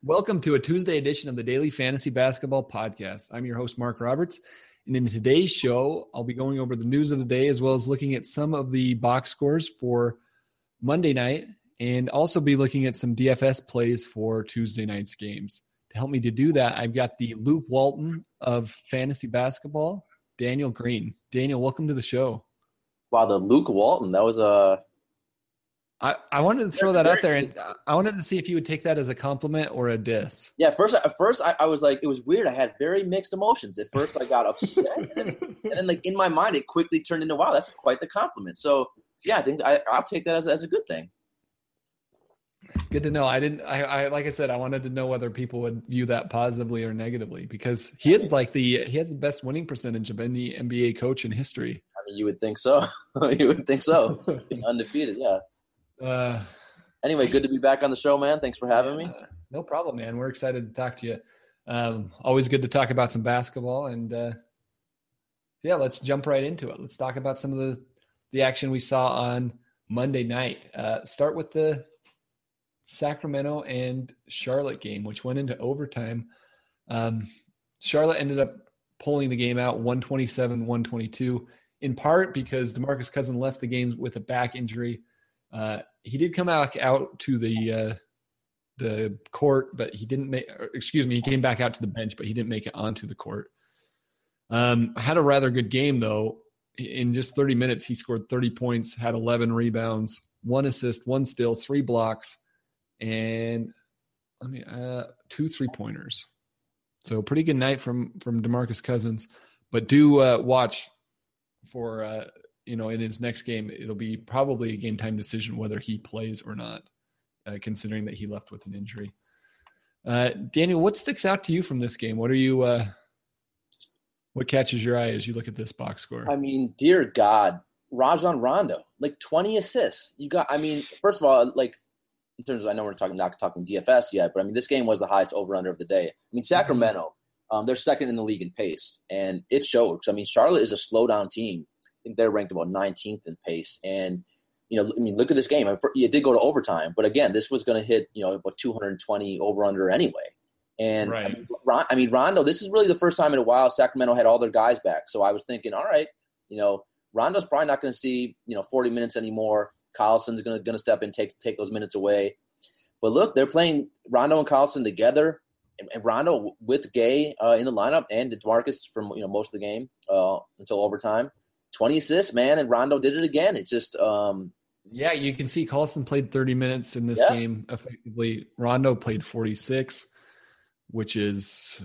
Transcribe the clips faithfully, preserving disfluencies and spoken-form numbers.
Welcome to a Tuesday edition of the Daily Fantasy Basketball Podcast. I'm your host, Mark Roberts, and in today's show, I'll be going over the news of the day as well as looking at some of the box scores for Monday night and also be looking at some D F S plays for Tuesday night's games. To help me to do that, I've got the Luke Walton of fantasy basketball, Daniel Green. Daniel, welcome to the show. Wow, the Luke Walton, that was a... I, I wanted to throw that out there, and I wanted to see if you would take that as a compliment or a diss. Yeah, first, at first I, I was like, it was weird. I had very mixed emotions. At first, I got upset, and, then, and then, like in my mind, it quickly turned into, wow, that's quite the compliment. So, yeah, I think I, I'll take that as as a good thing. Good to know. I didn't. I, I like I said, I wanted to know whether people would view that positively or negatively because he is like the he has the best winning percentage of any N B A coach in history. I mean, you would think so. you would think so. Being undefeated, yeah. Uh, anyway, good to be back on the show, man. Thanks for having yeah, me. No problem, man. We're excited to talk to you. Um, always good to talk about some basketball, and uh, yeah, let's jump right into it. Let's talk about some of the the action we saw on Monday night. Uh, start with the Sacramento and Charlotte game, which went into overtime. Um, Charlotte ended up pulling the game out one twenty-seven one twenty-two, in part because DeMarcus Cousins left the game with a back injury. Uh, he did come out, out to the uh, the court, but he didn't make – excuse me, he came back out to the bench, but he didn't make it onto the court. Um, had a rather good game, though. In just thirty minutes, he scored thirty points, had eleven rebounds, one assist, one steal, three blocks, and I mean, uh, two three-pointers. So pretty good night from, from DeMarcus Cousins. But do uh, watch for uh, – you know, in his next game, it'll be probably a game time decision whether he plays or not, uh, considering that he left with an injury. Uh, Daniel, what sticks out to you from this game? What are you, uh, what catches your eye as you look at this box score? I mean, dear God, Rajon Rondo, like twenty assists. You got, I mean, first of all, like in terms of, I know we're talking not talking D F S yet, but I mean, this game was the highest over under of the day. I mean, Sacramento, um, they're second in the league in pace, and it shows. I mean, Charlotte is a slow down team. I think they're ranked about nineteenth in pace. And, you know, I mean, look at this game. It did go to overtime. But, again, this was going to hit, you know, about two hundred twenty over-under anyway. And, right. I, mean, Ron, I mean, Rondo, this is really the first time in a while Sacramento had all their guys back. So I was thinking, all right, you know, Rondo's probably not going to see, you know, forty minutes anymore. Carlson's going to going to step in, take, take those minutes away. But, look, they're playing Rondo and Carlson together. And, and Rondo with Gay uh, in the lineup and DeMarcus from, you know, most of the game uh, until overtime. twenty assists, man, and Rondo did it again. It's just um, – yeah, you can see Carlson played thirty minutes in this yeah. game effectively. Rondo played forty-six, which is,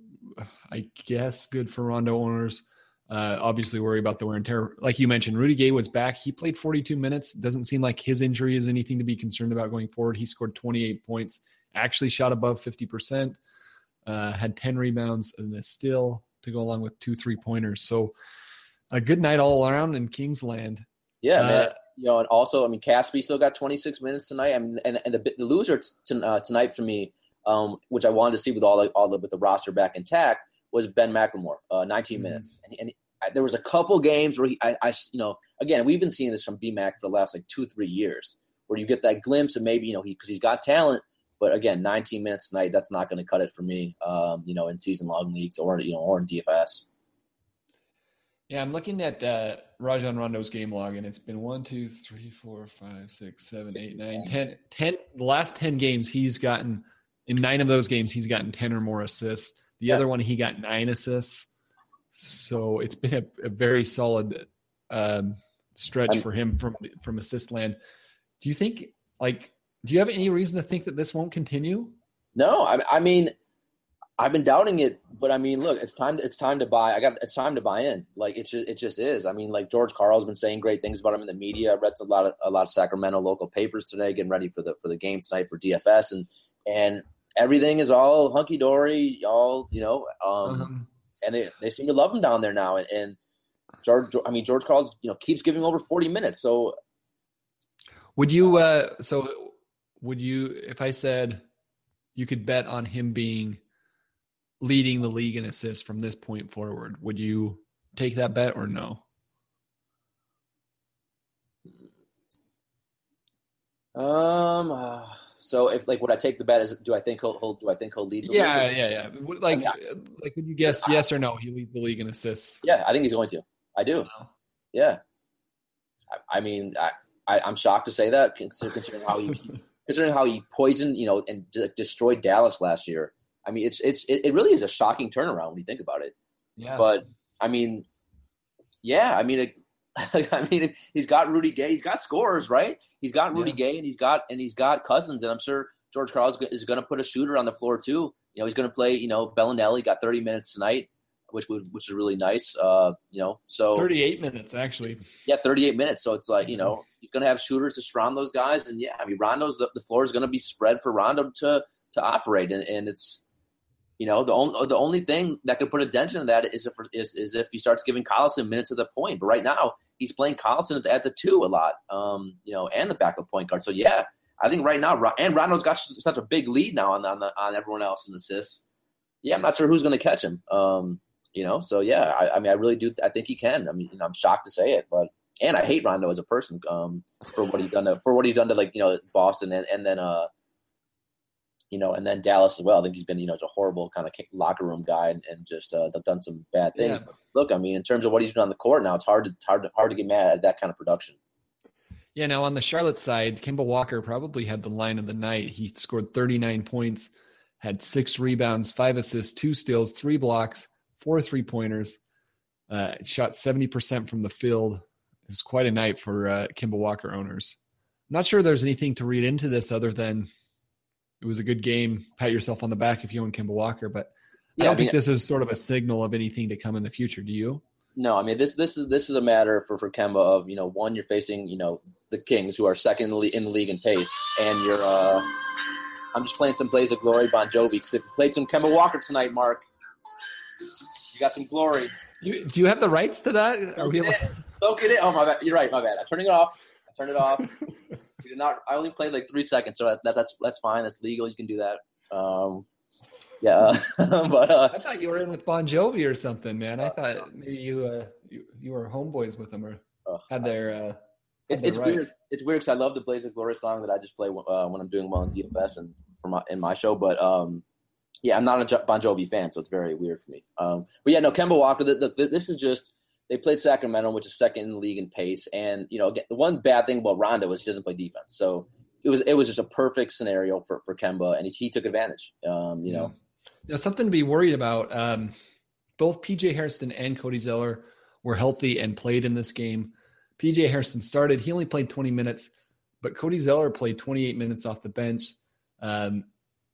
I guess, good for Rondo owners. Uh, obviously worry about the wear and tear. Like you mentioned, Rudy Gay was back. He played forty-two minutes. Doesn't seem like his injury is anything to be concerned about going forward. He scored twenty-eight points, actually shot above fifty percent, uh, had ten rebounds and a steal to go along with two three-pointers. So – a good night all around in Kingsland. Yeah, uh, man. You know, and also, I mean, Caspi still got twenty-six minutes tonight. I mean, and and the the loser t- uh, tonight for me, um, which I wanted to see with all the all the with the roster back intact, was Ben McLemore, uh, nineteen mm-hmm. minutes. And, and I, there was a couple games where he, I, I, you know, again, we've been seeing this from B-Mac for the last like two, three years, where you get that glimpse of maybe, you know, he because he's got talent, but again, nineteen minutes tonight, that's not going to cut it for me, um, you know, in season long leagues or you know or in D F S. Yeah, I'm looking at uh, Rajon Rondo's game log, and it's been one, two, three, four, five, six, seven, eight, nine, ten, ten. The last ten games, he's gotten in nine of those games, he's gotten ten or more assists. The yeah. other one, he got nine assists. So it's been a, a very solid um, stretch I'm, for him from from assist land. Do you think, like, do you have any reason to think that this won't continue? No, I, I mean. I've been doubting it, but I mean, look, it's time. It's time to buy. I got. It's time to buy in. Like it just, it just is. I mean, like George Karl's been saying great things about him in the media. I read a lot of a lot of Sacramento local papers today, getting ready for the for the game tonight for D F S, and and everything is all hunky dory. All you know, um, uh-huh. and they they seem to love him down there now. And, and George, I mean, George Karl's you know keeps giving over forty minutes. So would you? Uh, so would you? If I said you could bet on him being leading the league in assists from this point forward, would you take that bet or no? Um, uh, So if like would I take the bet? Is do I think he'll, he'll do I think he'll lead the Yeah, league? yeah, yeah. Like, I mean, like would you guess yes or no? He leads the league in assists. Yeah, I think he's going to. I do. Wow. Yeah. I, I mean, I, I I'm shocked to say that considering how he considering how he poisoned, you know, and de- destroyed Dallas last year. I mean, it's it's it, it really is a shocking turnaround when you think about it. Yeah. But I mean, yeah, I mean, it, I mean, he's got Rudy Gay, he's got scorers, right? He's got Rudy yeah. Gay, and he's got and he's got Cousins, and I'm sure George Karl is going to put a shooter on the floor too. You know, he's going to play. You know, Bellinelli got thirty minutes tonight, which would which is really nice. Uh, you know, so thirty-eight minutes actually. Yeah, thirty-eight minutes. So it's like you know he's going to have shooters to surround those guys, and yeah, I mean Rondo's the, the floor is going to be spread for Rondo to to operate, and, and it's you know the only the only thing that could put a dent in that is if is, is if he starts giving Collison minutes at the point. But right now he's playing Collison at the, at the two a lot, um, you know, and the backup point guard. So yeah. I think right now, and Rondo's got such a big lead now on on, the, on everyone else in assists. Yeah, I'm not sure who's going to catch him. Um, you know, so yeah, I, I mean, I really do. I think he can. I mean, you know, I'm shocked to say it, but and I hate Rondo as a person um, for what he's done to for what he's done to like you know Boston and, and then uh, you know, and then Dallas as well. I think he's been you know a horrible kind of locker room guy and, and just uh, done some bad things. Yeah. But look, I mean, in terms of what he's doing on the court now, it's hard to hard to, hard to get mad at that kind of production. Yeah, now on the Charlotte side, Kemba Walker probably had the line of the night. He scored thirty-nine points, had six rebounds, five assists, two steals, three blocks, four three-pointers, uh, shot seventy percent from the field. It was quite a night for uh, Kemba Walker owners. I'm not sure there's anything to read into this other than it was a good game. Pat yourself on the back if you own Kemba Walker, but yeah, I don't I mean, think this is sort of a signal of anything to come in the future. Do you? No, I mean this. This is this is a matter for, for Kemba of you know one you're facing you know the Kings who are second in the, league, in the league in pace, and you're. Uh, I'm just playing some Blaze of Glory Bon Jovi because if you played some Kemba Walker tonight, Mark, you got some glory. You, do you have the rights to that? Are we allowed- Don't get it. Oh my bad. You're right. My bad. I'm turning it off. I turned it off. You did not. I only played like three seconds, so that, that that's that's fine. That's legal. You can do that. Um, Yeah, uh, but uh, I thought you were in with Bon Jovi or something, man. I thought maybe you uh, you, you were homeboys with them or uh, had their. Uh, had it's their it's rights. weird. It's weird because I love the Blaze of Glory song that I just play uh, when I'm doing well in D F S and for my in my show. But um, yeah, I'm not a Bon Jovi fan, so it's very weird for me. Um, but yeah, no, Kemba Walker. Look, this is just they played Sacramento, which is second in the league in pace, and you know again, the one bad thing about Rondo is he doesn't play defense. So it was it was just a perfect scenario for for Kemba, and he, he took advantage. Um, you yeah. know. Now, something to be worried about. Um, both P J Hairston and Cody Zeller were healthy and played in this game. P J Hairston started. He only played twenty minutes, but Cody Zeller played twenty-eight minutes off the bench. Um,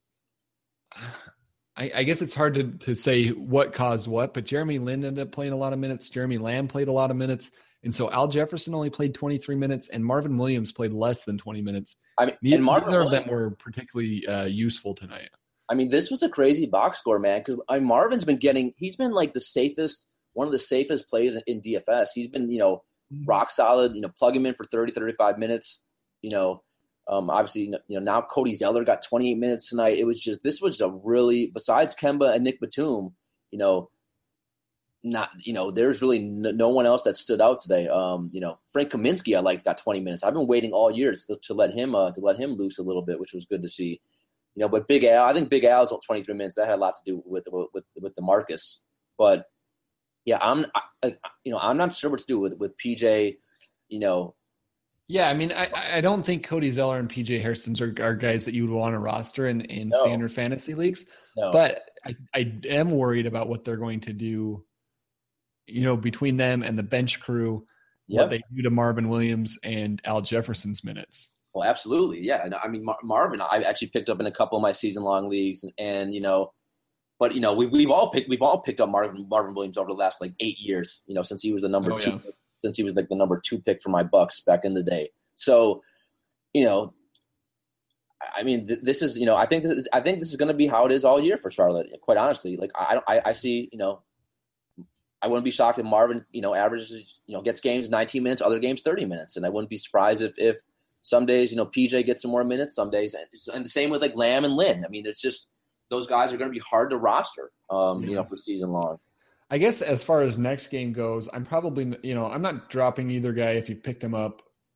I, I guess it's hard to, to say what caused what, but Jeremy Lin ended up playing a lot of minutes. Jeremy Lamb played a lot of minutes. And so Al Jefferson only played twenty-three minutes, and Marvin Williams played less than twenty minutes. I mean, neither, and Marvin neither of Williams, them were particularly uh, useful tonight. I mean, this was a crazy box score, man, because I mean, Marvin's been getting – he's been like the safest – one of the safest plays in, in D F S. He's been, you know, rock solid, you know, plug him in for thirty, thirty-five minutes. You know, um, obviously, you know, now Cody Zeller got twenty-eight minutes tonight. It was just – this was a really – besides Kemba and Nick Batum, you know, not – you know, there's really no, no one else that stood out today. Um, you know, Frank Kaminsky, I like, got twenty minutes. I've been waiting all year to, to let him uh, to let him loose a little bit, which was good to see. You know, but Big Al, I think Big Al's twenty-three minutes. That had a lot to do with with with DeMarcus. But yeah, I'm, I, you know, I'm not sure what to do with with P J. You know, yeah, I mean, I, I don't think Cody Zeller and P J Hairston are, are guys that you would want to roster in, in no. standard fantasy leagues. No. But I, I am worried about what they're going to do. You know, between them and the bench crew, yep. what they do to Marvin Williams and Al Jefferson's minutes. Well, absolutely, yeah. I mean, Mar- Marvin, I actually picked up in a couple of my season-long leagues, and, and you know, but you know, we've we've all picked we've all picked up Marvin Marvin Williams over the last like eight years. You know, since he was the number oh, two, yeah. pick, since he was like the number two pick for my Bucks back in the day. So, you know, I mean, th- this is you know, I think this is, I think this is going to be how it is all year for Charlotte. Quite honestly, like I I, I see, you know, I wouldn't be shocked if Marvin, you know, averages, you know, gets games nineteen minutes, other games thirty minutes, and I wouldn't be surprised if if. Some days, you know, P J gets some more minutes. Some days, and the same with like Lamb and Lynn. I mean, it's just those guys are going to be hard to roster, um, yeah. you know, for season long. I guess as far as next game goes, I'm probably, you know, I'm not dropping either guy if you picked him up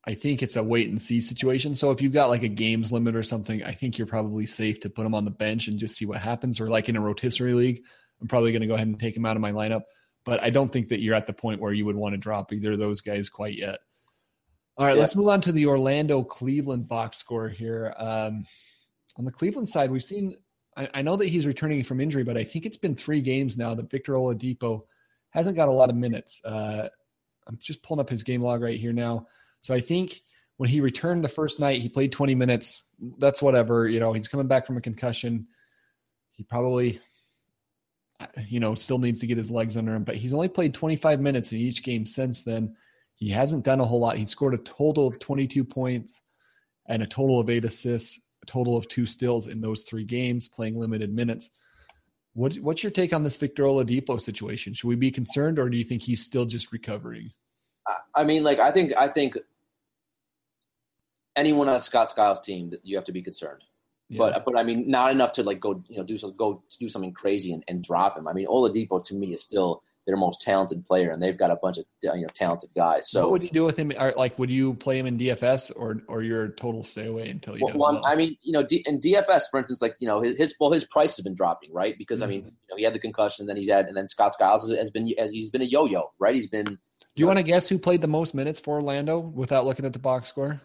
I think it's a wait and see situation. So if you've got like a games limit or something, I think you're probably safe to put him on the bench and just see what happens. Or like in a rotisserie league, I'm probably going to go ahead and take him out of my lineup. But I don't think that you're at the point where you would want to drop either of those guys quite yet. All right, yeah. Let's move on to the Orlando-Cleveland box score here. Um, on the Cleveland side, we've seen I, – I know that he's returning from injury, but I think it's been three games now that Victor Oladipo hasn't got a lot of minutes. Uh, I'm just pulling up his game log right here now. So I think when he returned the first night, he played twenty minutes. That's whatever. You know, he's coming back from a concussion. He probably, you know, still needs to get his legs under him. But he's only played twenty-five minutes in each game since then. He hasn't done a whole lot. He scored a total of twenty-two points and a total of eight assists, a total of two steals in those three games, playing limited minutes. What, what's your take on this Victor Oladipo situation? Should we be concerned, or do you think he's still just recovering? I mean, like, I think I think – anyone on Scott Skiles' team that you have to be concerned, yeah. but but I mean not enough to like go you know do some go do something crazy and, and drop him. I mean Oladipo to me is still their most talented player, and they've got a bunch of you know talented guys. So what would you do with him? Like, would you play him in D F S or or your total stay away until he well, does well? well? I mean you know D, in D F S for instance, like you know his, his well his price has been dropping, right? Because mm-hmm. I mean you know, he had the concussion, then he's had, and then Scott Skiles has been he's been a yo-yo, right? He's been. Do you, you want to guess who played the most minutes for Orlando without looking at the box score?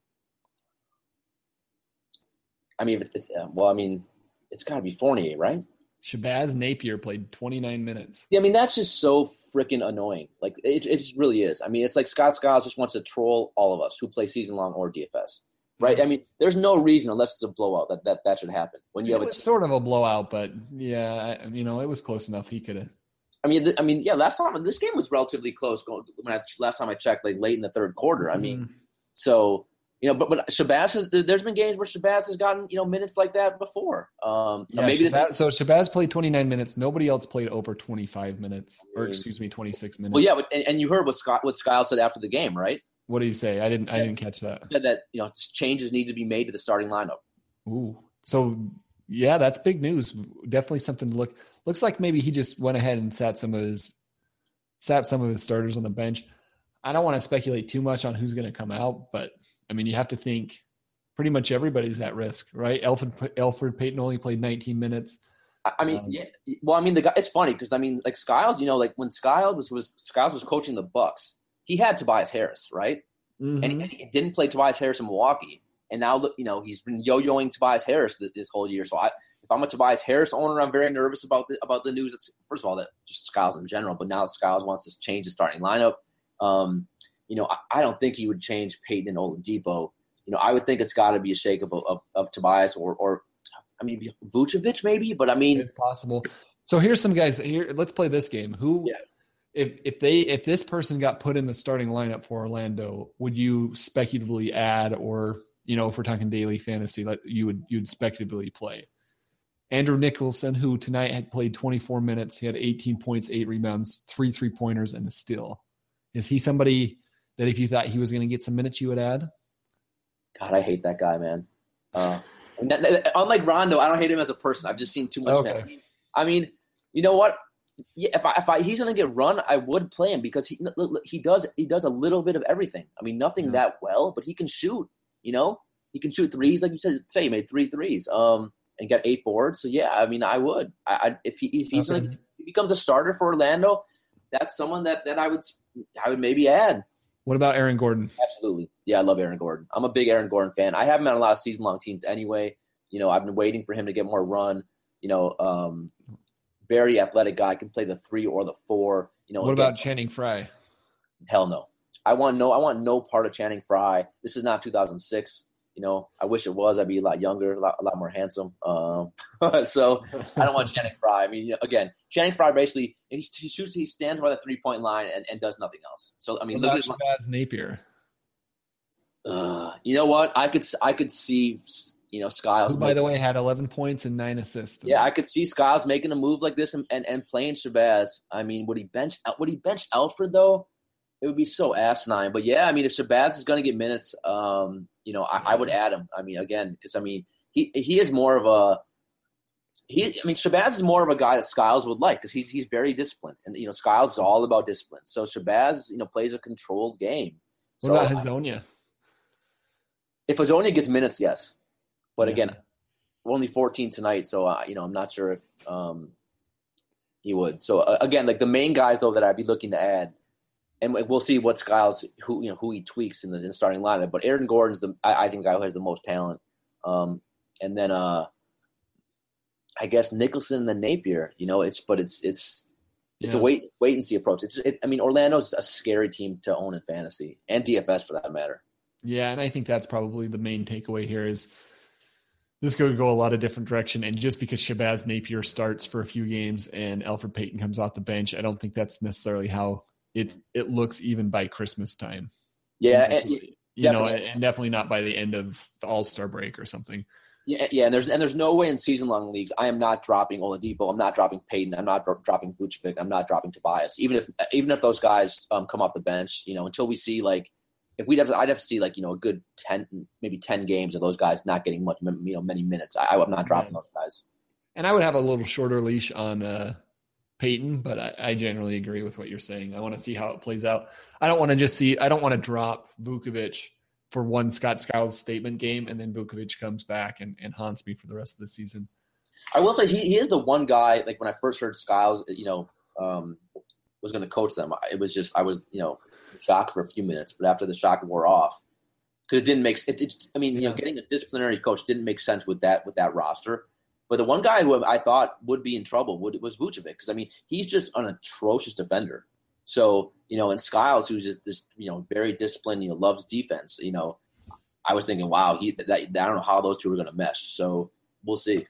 I mean, it's, well, I mean, it's got to be Fournier, right? Shabazz Napier played twenty-nine minutes. Yeah, I mean, that's just so freaking annoying. Like, it, it just really is. I mean, it's like Scott Skiles just wants to troll all of us who play season-long or D F S, right? Mm-hmm. I mean, there's no reason, unless it's a blowout, that that, that should happen. When you it have was a t- sort of a blowout, but, yeah, I, you know, it was close enough. He could have. I mean, th- I mean, yeah, last time – this game was relatively close when I, last time I checked, like, late in the third quarter. I mean, mm-hmm. so – You know, but but Shabazz has. There's been games where Shabazz has gotten you know minutes like that before. Um, yeah, maybe Shabazz, this, so Shabazz played twenty-nine minutes. Nobody else played over twenty-five minutes, or excuse me, twenty-six minutes. Well, yeah, but, and, and you heard what Scott what Skiles said after the game, right? What did he say? I didn't. Yeah. I didn't catch that. Said that you know changes need to be made to the starting lineup. Ooh, so yeah, that's big news. Definitely something to look. Looks like maybe he just went ahead and sat some of his sat some of his starters on the bench. I don't want to speculate too much on who's going to come out, but I mean, you have to think. Pretty much everybody's at risk, right? Elfrid, Elfrid Payton only played nineteen minutes. I mean, um, yeah. Well, I mean, the guy. It's funny because I mean, like Skiles, you know, like when Skiles was, was Skiles was coaching the Bucks, he had Tobias Harris, right? Mm-hmm. And, he, and he didn't play Tobias Harris in Milwaukee, and now look, you know, he's been yo-yoing Tobias Harris this, this whole year. So, I, if I'm a Tobias Harris owner, I'm very nervous about the about the news. That's, first of all, that just Skiles in general, but now Skiles wants to change the starting lineup. Um, you know, I, I don't think he would change Payton and Oladipo. You know, I would think it's got to be a shakeup of, of, of Tobias or, or, I mean, Vucevic maybe, but I mean, it's possible. So here's some guys here. Let's play this game. Who, yeah. if if they if this person got put in the starting lineup for Orlando, would you speculatively add, or you know, if we're talking daily fantasy, like you would you'd speculatively play Andrew Nicholson, who tonight had played twenty-four minutes. He had eighteen points, eight rebounds, three three pointers, and a steal. Is he somebody that if you thought he was going to get some minutes, you would add? God, I hate that guy, man. Uh, unlike Rondo, I don't hate him as a person. I've just seen too much okay. of him. I mean, you know what? Yeah, if I, if I, he's going to get run, I would play him because he he does he does a little bit of everything. I mean, nothing yeah. that well, but he can shoot. You know, he can shoot threes, like you said. Say he made three threes, um, and got eight boards. So yeah, I mean, I would. I, I if he if he's okay. gonna, if he becomes a starter for Orlando, that's someone that, that I would I would maybe add. What about Aaron Gordon? Absolutely. Yeah, I love Aaron Gordon. I'm a big Aaron Gordon fan. I have him on a lot of season-long teams anyway. You know, I've been waiting for him to get more run. You know, um, very athletic guy, can play the three or the four. You know, what again, about Channing Frye? Hell no. I want no. I want no part of Channing Frye. This is not two thousand six. You know, I wish it was. I'd be a lot younger, a lot, a lot more handsome. Um, so I don't want Channing Frye. I mean, you know, again, Channing Frye basically he, he shoots, he stands by the three point line and, and does nothing else. So I mean, what look about at Shabazz Napier. Uh, you know what? I could I could see you know Skiles. Who, by the way, had eleven points and nine assists. Yeah, I could see Skiles making a move like this and, and, and playing Shabazz. I mean, would he bench would he bench Elfrid though? It would be so asinine. But yeah, I mean, if Shabazz is going to get minutes, um, you know, I, I would add him. I mean, again, because I mean, he he is more of a he. I mean, Shabazz is more of a guy that Skiles would like because he's he's very disciplined, and you know, Skiles is all about discipline. So Shabazz, you know, plays a controlled game. What so, about Hazonia? If Hezonja gets minutes, yes. But Yeah. again, we're only fourteen tonight, so uh, you know I'm not sure if um, he would. So uh, again, like the main guys though that I'd be looking to add, and we'll see what Skiles who you know who he tweaks in the, in the starting lineup. But Aaron Gordon's the I, I think the guy who has the most talent, um, and then uh, I guess Nicholson and then Napier. You know, it's but it's it's it's Yeah. a wait wait and see approach. It's it, I mean Orlando's a scary team to own in fantasy and D F S for that matter. Yeah, and I think that's probably the main takeaway here is this could go a lot of different direction. And just because Shabazz Napier starts for a few games and Alfred Payton comes off the bench, I don't think that's necessarily how it it looks even by Christmas time. Yeah, and, and, you know, and definitely not by the end of the All-Star break or something. Yeah, yeah, and there's and there's no way in season-long leagues I am not dropping Oladipo, I'm not dropping Payton, I'm not dro- dropping Vucevic, I'm not dropping Tobias. Even if even if those guys um, come off the bench, you know, until we see like if we'd have to, I'd have to see like you know a good ten, maybe ten games of those guys not getting much, you know, many minutes. I, I'm not dropping yeah. those guys. And I would have a little shorter leash on uh, Payton, but I, I generally agree with what you're saying. I want to see how it plays out. I don't want to just see. I don't want to drop Vucevic for one Scott Skiles statement game, and then Vucevic comes back and, and haunts me for the rest of the season. I will say he, he is the one guy, like when I first heard Skiles, you know, um, was going to coach them, it was just, I was, you know, shocked for a few minutes, but after the shock wore off, because it didn't make it, it, I mean, you know, getting a disciplinary coach didn't make sense with that, with that roster. But the one guy who I thought would be in trouble would, was Vucevic, because, I mean, he's just an atrocious defender. So, you know, and Skiles, who's just this, you know, very disciplined, you know, loves defense, you know, I was thinking, wow, he, that, I don't know how those two are going to mesh. So we'll see.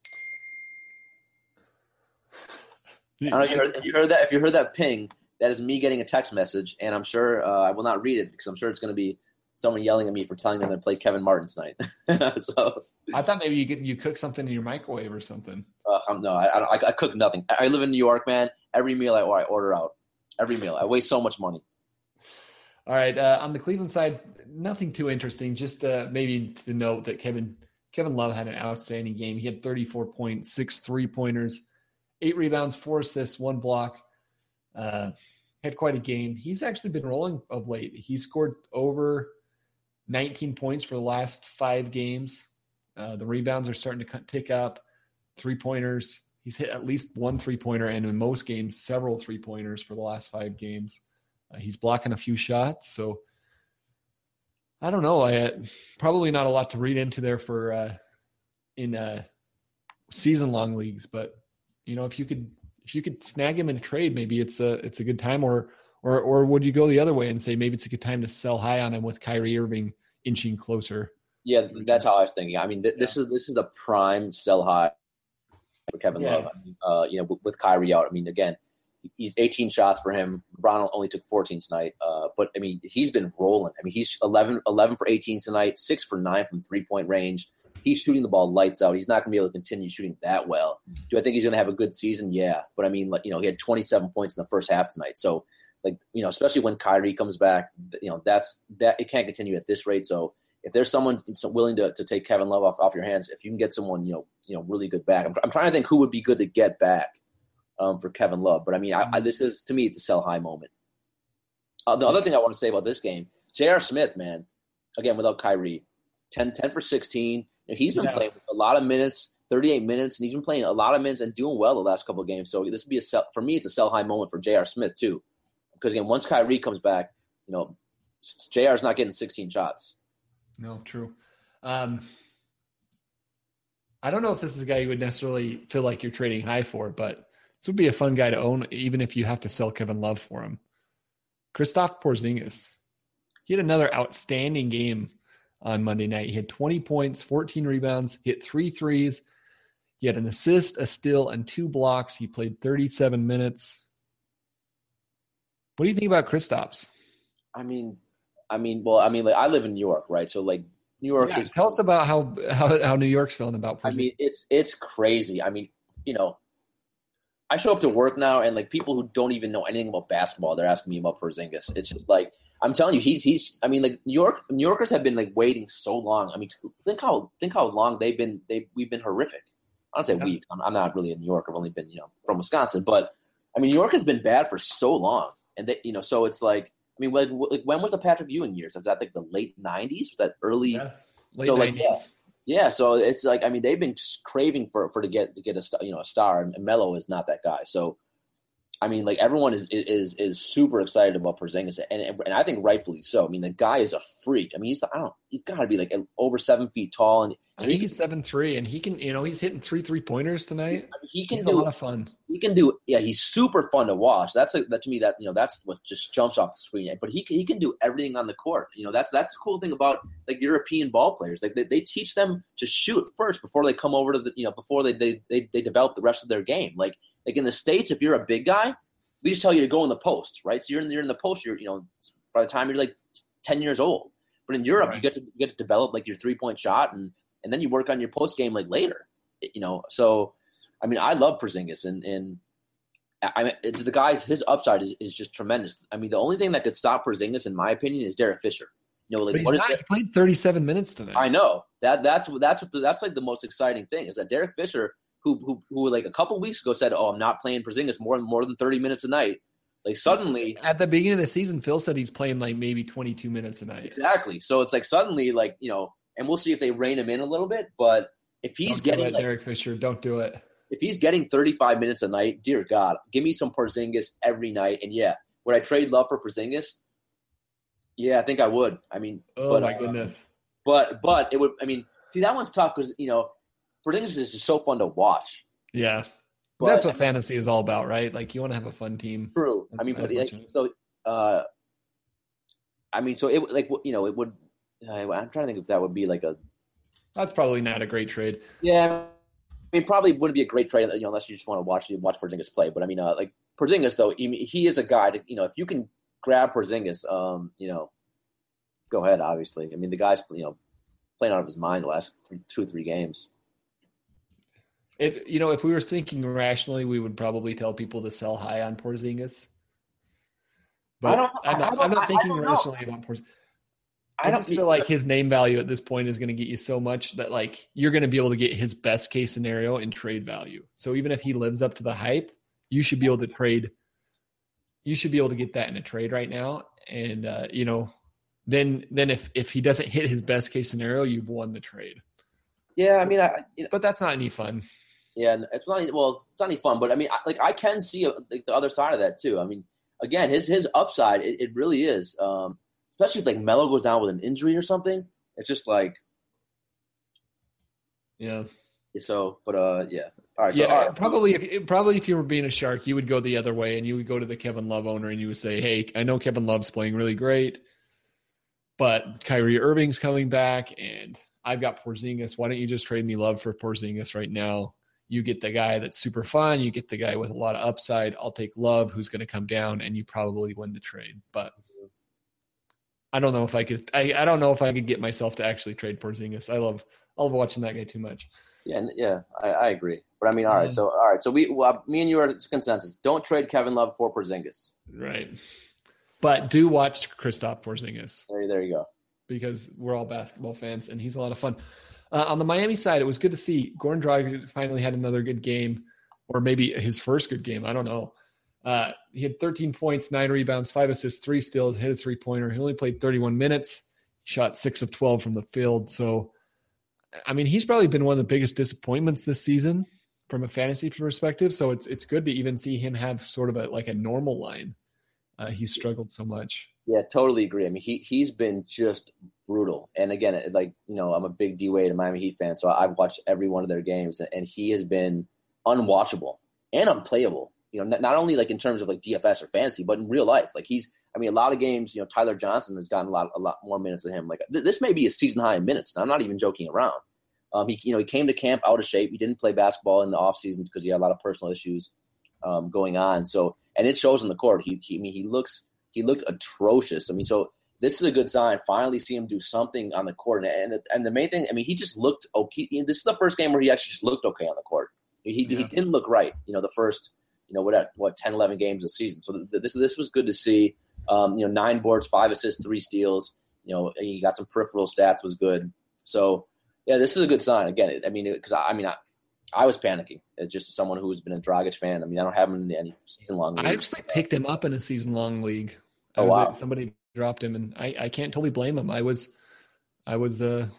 I don't know if you, heard, if you heard that. If you heard that ping, that is me getting a text message, and I'm sure uh, I will not read it because I'm sure it's going to be someone yelling at me for telling them to play Kevin Martin tonight. So I thought maybe you get you cook something in your microwave or something. Uh, I'm, no, I, I, I cook nothing. I live in New York, man. Every meal I, I order out. Every meal. I waste so much money. All right, uh, on the Cleveland side, nothing too interesting. Just uh, maybe to note that Kevin Kevin Love had an outstanding game. He had thirty-four points, six three-pointers, eight rebounds, four assists, one block. Uh, had quite a game. He's actually been rolling of late. He scored over nineteen points for the last five games. Uh, the rebounds are starting to tick up. Three-pointers. He's hit at least one three-pointer, and in most games, several three-pointers for the last five games. Uh, he's blocking a few shots, so I don't know. I uh, probably not a lot to read into there for uh, in uh, season-long leagues, but you know, if you could if you could snag him in a trade, maybe it's a it's a good time. Or or or would you go the other way and say maybe it's a good time to sell high on him with Kyrie Irving inching closer? Yeah, that's how I was thinking. I mean, th- this yeah. is this is the prime sell high for Kevin yeah. Love. I mean, uh, you know, with, with Kyrie out. I mean, again, he's eighteen shots for him. LeBron only took fourteen tonight. Uh, but, I mean, he's been rolling. I mean, he's eleven, eleven for eighteen tonight, six for nine from three-point range. He's shooting the ball lights out. He's not going to be able to continue shooting that well. Do I think he's going to have a good season? Yeah. But, I mean, like, you know, he had twenty-seven points in the first half tonight. So, like, you know, especially when Kyrie comes back, you know, that's that it can't continue at this rate. So, if there's someone willing to, to take Kevin Love off, off your hands, if you can get someone, you know, you know, really good back. I'm, I'm trying to think who would be good to get back um, for Kevin Love. But, I mean, I, I, this is, to me, it's a sell-high moment. Uh, the other thing I want to say about this game, J R. Smith, man, again, without Kyrie, ten, ten for sixteen. You know, he's been yeah. playing a lot of minutes, thirty-eight minutes, and he's been playing a lot of minutes and doing well the last couple of games. So this would be a sell, for me, it's a sell-high moment for J R. Smith, too. Because, again, once Kyrie comes back, you know, J R's not getting sixteen shots. No, true. Um, I don't know if this is a guy you would necessarily feel like you're trading high for, but this would be a fun guy to own, even if you have to sell Kevin Love for him. Kristaps Porzingis. He had another outstanding game on Monday night. He had twenty points, fourteen rebounds, hit three threes. He had an assist, a steal, and two blocks. He played thirty-seven minutes. What do you think about Kristaps? I mean, I mean, well, I mean, like I live in New York, right? So, like, New York yeah, is. Tell us about how how, how New York's feeling about Porzingis. I mean, it's it's crazy. I mean, you know, I show up to work now, and like people who don't even know anything about basketball, they're asking me about Porzingis. It's just like I'm telling you, he's he's. I mean, like New York, New Yorkers have been like waiting so long. I mean, think how think how long they've been. They we've been horrific. I don't say yeah. we. I'm, I'm not really in New York. I've only been you know from Wisconsin, but I mean, New York has been bad for so long, and they you know so it's like. I mean, like, when was the Patrick Ewing years? Was that like the late nineties? Was that early? Yeah. late so like yeah, nineties. yeah. So it's like I mean they've been just craving for for to get to get a st- you know a star, and Melo is not that guy. So I mean, like everyone is is is super excited about Porzingis, and and I think rightfully so. I mean, the guy is a freak. I mean, he's I don't he's got to be like over seven feet tall, and, I and think he he's seven three, and he can you know he's hitting three three pointers tonight. I mean, he can he's do a lot of fun. He can do yeah. He's super fun to watch. That's like that to me. That you know that's what just jumps off the screen. But he he can do everything on the court. You know that's that's the cool thing about like European ball players. Like they, they teach them to shoot first before they come over to the you know before they they, they they develop the rest of their game. Like like in the States, if you're a big guy, we just tell you to go in the post, right? So you're in, you're in the post. You're, you know, by the time you're like ten years old. But in Europe, right. you get to you get to develop like your three point shot, and, and then you work on your post game like later. You know, so I mean, I love Porzingis, and and I mean, it's the guys. His upside is, is just tremendous. I mean, the only thing that could stop Porzingis, in my opinion, is Derek Fisher. You know, like what is not, it? He played thirty-seven minutes tonight. I know that that's that's what the, that's like the most exciting thing is that Derek Fisher. Who, who who like a couple weeks ago said, "Oh, I'm not playing Porzingis more than more than thirty minutes a night." Like suddenly, at the beginning of the season, Phil said he's playing like maybe twenty-two minutes a night. Exactly. So it's like suddenly, like you know, and we'll see if they rein him in a little bit. But if he's don't getting do it, like, Derek Fisher, don't do it. If he's getting thirty-five minutes a night, dear God, give me some Porzingis every night. And yeah, would I trade Love for Porzingis? Yeah, I think I would. I mean, oh but, my uh, goodness. But but it would. I mean, see that one's tough because you know, Porzingis is just so fun to watch. Yeah. But, that's what fantasy is all about, right? Like you want to have a fun team. True. That's I mean, but like, so uh, I mean, so it like you know it would. Uh, I'm trying to think if that would be like a. That's probably not a great trade. Yeah, I mean, probably wouldn't be a great trade, you know, unless you just want to watch watch Porzingis play. But I mean, uh, like Porzingis though, he, he is a guy. To, you know, if you can grab Porzingis, um, you know, go ahead. Obviously, I mean, the guy's you know playing out of his mind the last three, two or three games. It, you know, if we were thinking rationally, we would probably tell people to sell high on Porzingis. But I don't, I'm not, I don't, I'm not thinking I don't rationally about Porzingis. I, I just feel like his name value at this point is going to get you so much that like you're going to be able to get his best case scenario in trade value. So even if he lives up to the hype, you should be able to trade. You should be able to get that in a trade right now. And, uh, you know, then then if, if he doesn't hit his best case scenario, you've won the trade. Yeah, I mean, I, you know, but that's not any fun. Yeah, it's not well, it's not any fun. But I mean, I, like I can see a, like, the other side of that too. I mean, again, his his upside, it, it really is. Um, especially if like Melo goes down with an injury or something, it's just like, yeah. So, but uh, yeah. All right. So, yeah, all right. probably if probably if you were being a Shark, you would go the other way and you would go to the Kevin Love owner and you would say, "Hey, I know Kevin Love's playing really great, but Kyrie Irving's coming back, and I've got Porzingis. Why don't you just trade me Love for Porzingis right now? You get the guy that's super fun. You get the guy with a lot of upside. I'll take Love, who's going to come down, and you probably win the trade." But I don't know if I could. I, I don't know if I could get myself to actually trade Porzingis. I love I love watching that guy too much. Yeah, yeah, I, I agree. But I mean, all right. So all right. So we, well, me and you are consensus. Don't trade Kevin Love for Porzingis. Right. But do watch Kristaps Porzingis. There, there you go. Because we're all basketball fans, and he's a lot of fun. Uh, on the Miami side, it was good to see Goran Dragic finally had another good game, or maybe his first good game. I don't know. Uh, he had thirteen points, nine rebounds, five assists, three steals, hit a three-pointer. He only played thirty-one minutes, shot six of twelve from the field. So, I mean, he's probably been one of the biggest disappointments this season from a fantasy perspective. So it's it's good to even see him have sort of a like a normal line. Uh, he's struggled so much. Yeah, totally agree. I mean, he he's been just brutal. And again, like you know, I'm a big D Wade and Miami Heat fan, so I've watched every one of their games, and he has been unwatchable and unplayable. You know, not only like in terms of like D F S or fantasy, but in real life. Like he's, I mean, a lot of games. You know, Tyler Johnson has gotten a lot a lot more minutes than him. Like th- this may be a season high in minutes. And I'm not even joking around. Um, he you know he came to camp out of shape. He didn't play basketball in the offseason because he had a lot of personal issues um, going on. So and it shows on the court. He, he I mean he looks. He looked atrocious. I mean, so this is a good sign. Finally see him do something on the court. And and, and the main thing, I mean, he just looked okay. This is the first game where he actually just looked okay on the court. He yeah. he didn't look right, you know, the first, you know, what, what ten, eleven games this season. So this this was good to see. Um, you know, nine boards, five assists, three steals. You know, he got some peripheral stats, was good. So, yeah, this is a good sign. Again, I mean, because, I, I mean, I, I was panicking. It's just as someone who's been a Dragic fan. I mean, I don't have him in any season-long I actually picked him up in a season-long league. Oh, wow. Somebody dropped him, and I, I can't totally blame him. I was, I was, uh,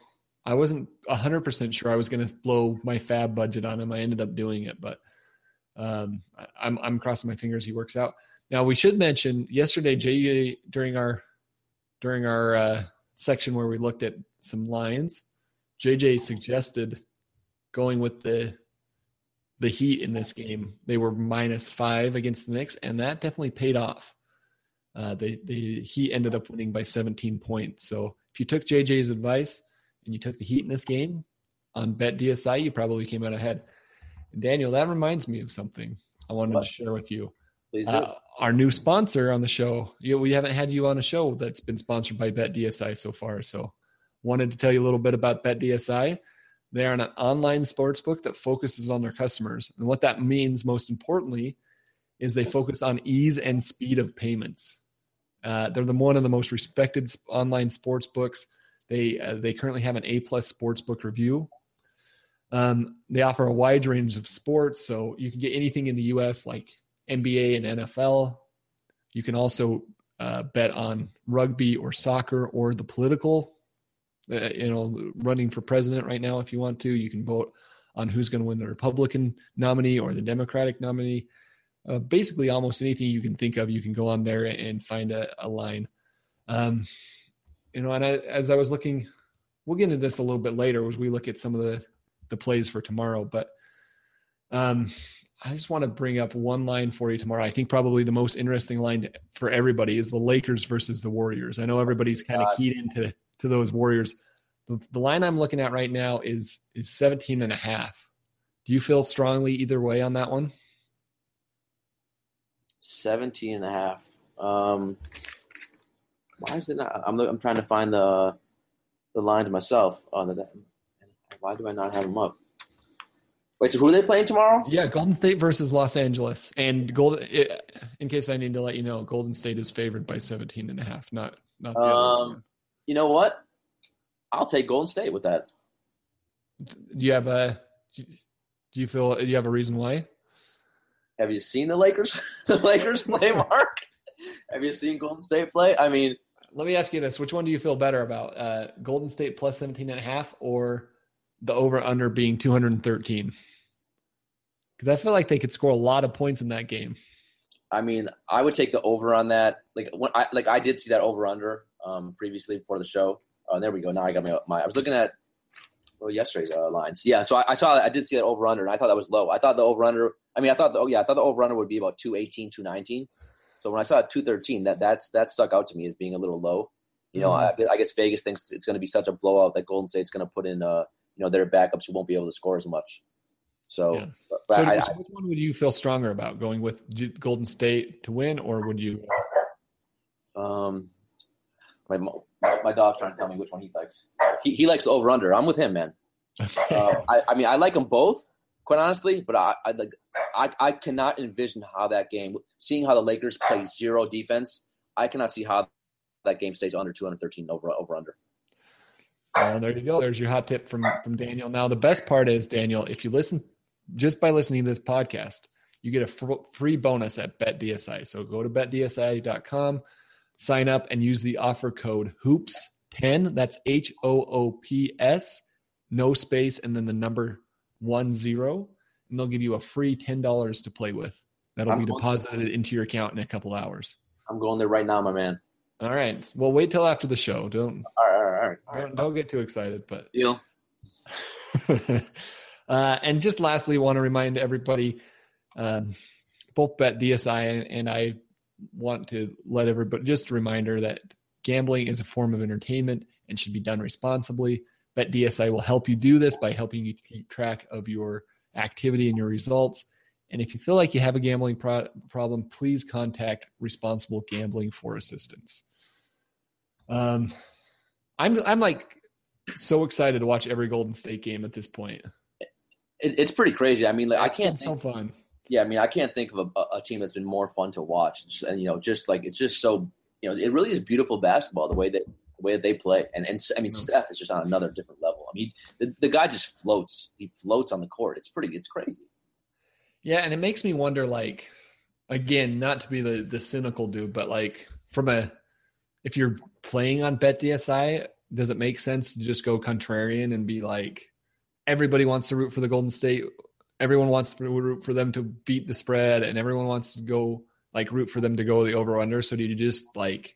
I wasn't a hundred percent sure I was going to blow my fab budget on him. I ended up doing it, but um, I, I'm I'm crossing my fingers he works out. Now we should mention yesterday, J J during our during our uh, section where we looked at some lines, J J suggested going with the the Heat in this game. They were minus five against the Knicks, and that definitely paid off. Uh, the the Heat ended up winning by seventeen points. So if you took J J's advice and you took the Heat in this game on BetDSI, you probably came out ahead. And Daniel, that reminds me of something I wanted what? to share with you. Please do. Uh, our new sponsor on the show. You, we haven't had you on a show that's been sponsored by BetDSI so far. So wanted to tell you a little bit about BetDSI. They are an online sportsbook that focuses on their customers. And what that means, most importantly, is they focus on ease and speed of payments. Uh, they're the one of the most respected online sports books. They uh, they currently have an A-plus sportsbook review. Um, they offer a wide range of sports, so you can get anything in the U S like N B A and N F L. You can also uh, bet on rugby or soccer or the political, uh, you know, running for president right now if you want to. You can vote on who's going to win the Republican nominee or the Democratic nominee. Uh, basically, almost anything you can think of, you can go on there and find a, a line. Um, you know, and I, as I was looking, we'll get into this a little bit later as we look at some of the, the plays for tomorrow. But um, I just want to bring up one line for you tomorrow. I think probably the most interesting line for everybody is the Lakers versus the Warriors. I know everybody's kind of keyed into to those Warriors. The, the line I'm looking at right now is is seventeen and a half. Do you feel strongly either way on that one? seventeen and a half. Um, why is it not? I'm I'm trying to find the the lines myself. On the, why do I not have them up? Wait, so who are they playing tomorrow? Yeah, Golden State versus Los Angeles. And Golden, in case I need to let you know, Golden State is favored by seventeen and a half, not not the um, other one. You know what? I'll take Golden State with that. Do you have a do you feel do you have a reason why? Have you seen the Lakers? the Lakers play, Mark? Have you seen Golden State play? I mean, let me ask you this: which one do you feel better about? Uh, Golden State plus seventeen and a half, or the over under being two hundred thirteen? Because I feel like they could score a lot of points in that game. I mean, I would take the over on that. Like when I like I did see that over under um, previously before the show. Uh, there we go. Now I got my my. I was looking at well yesterday's uh, lines. Yeah, so I, I saw I did see that over under, and I thought that was low. I thought the over under. I mean, I thought the, oh yeah, I thought the over under would be about two eighteen, two nineteen. So when I saw two thirteen, that that's that stuck out to me as being a little low. You know, mm-hmm. I, I guess Vegas thinks it's going to be such a blowout that Golden State's going to put in uh you know their backups who won't be able to score as much. So, yeah. but, but so, I, so which one would you feel stronger about, going with Golden State to win, or would you? Um, my my dog's trying to tell me which one he likes. He he likes the over under. I'm with him, man. Okay. Uh, I I mean I like them both, quite honestly, but I I like I I cannot envision how that game, seeing how the Lakers play zero defense, I cannot see how that game stays under two hundred thirteen over over under. Well, there you go. There's your hot tip from from Daniel. Now the best part is, Daniel, if you listen. Just by listening to this podcast, you get a fr- free bonus at BetDSI. So go to bet D S I dot com, sign up, and use the offer code hoops ten. That's H O O P S, no space, and then the number one zero. And they'll give you a free ten dollars to play with. That'll I'm be deposited going, into your account in a couple hours. I'm going there right now, my man. All right. Well, wait till after the show. Don't, all right, all right, all right. All don't, right. don't get too excited. But Deal. Uh, and just lastly, want to remind everybody, um, both BetDSI and I want to let everybody, just a reminder that gambling is a form of entertainment and should be done responsibly. BetDSI will help you do this by helping you keep track of your activity and your results. And if you feel like you have a gambling pro- problem, please contact Responsible Gambling for assistance. Um, I'm I'm like so excited to watch every Golden State game at this point. It, it's pretty crazy. I mean, like, I can't. It's think, so fun. Yeah, I mean, I can't think of a, a team that's been more fun to watch. Just, and you know, just like it's just so you know, it really is beautiful basketball the way that the way that they play. And and I mean, mm-hmm. Steph is just on another different level. I mean, the the guy just floats. He floats on the court. It's pretty. It's crazy. Yeah, and it makes me wonder, like, again, not to be the the cynical dude, but like from a if you're playing on BetDSI, does it make sense to just go contrarian and be like, everybody wants to root for the Golden State, everyone wants to root for them to beat the spread, and everyone wants to go like root for them to go the over under? So do you just like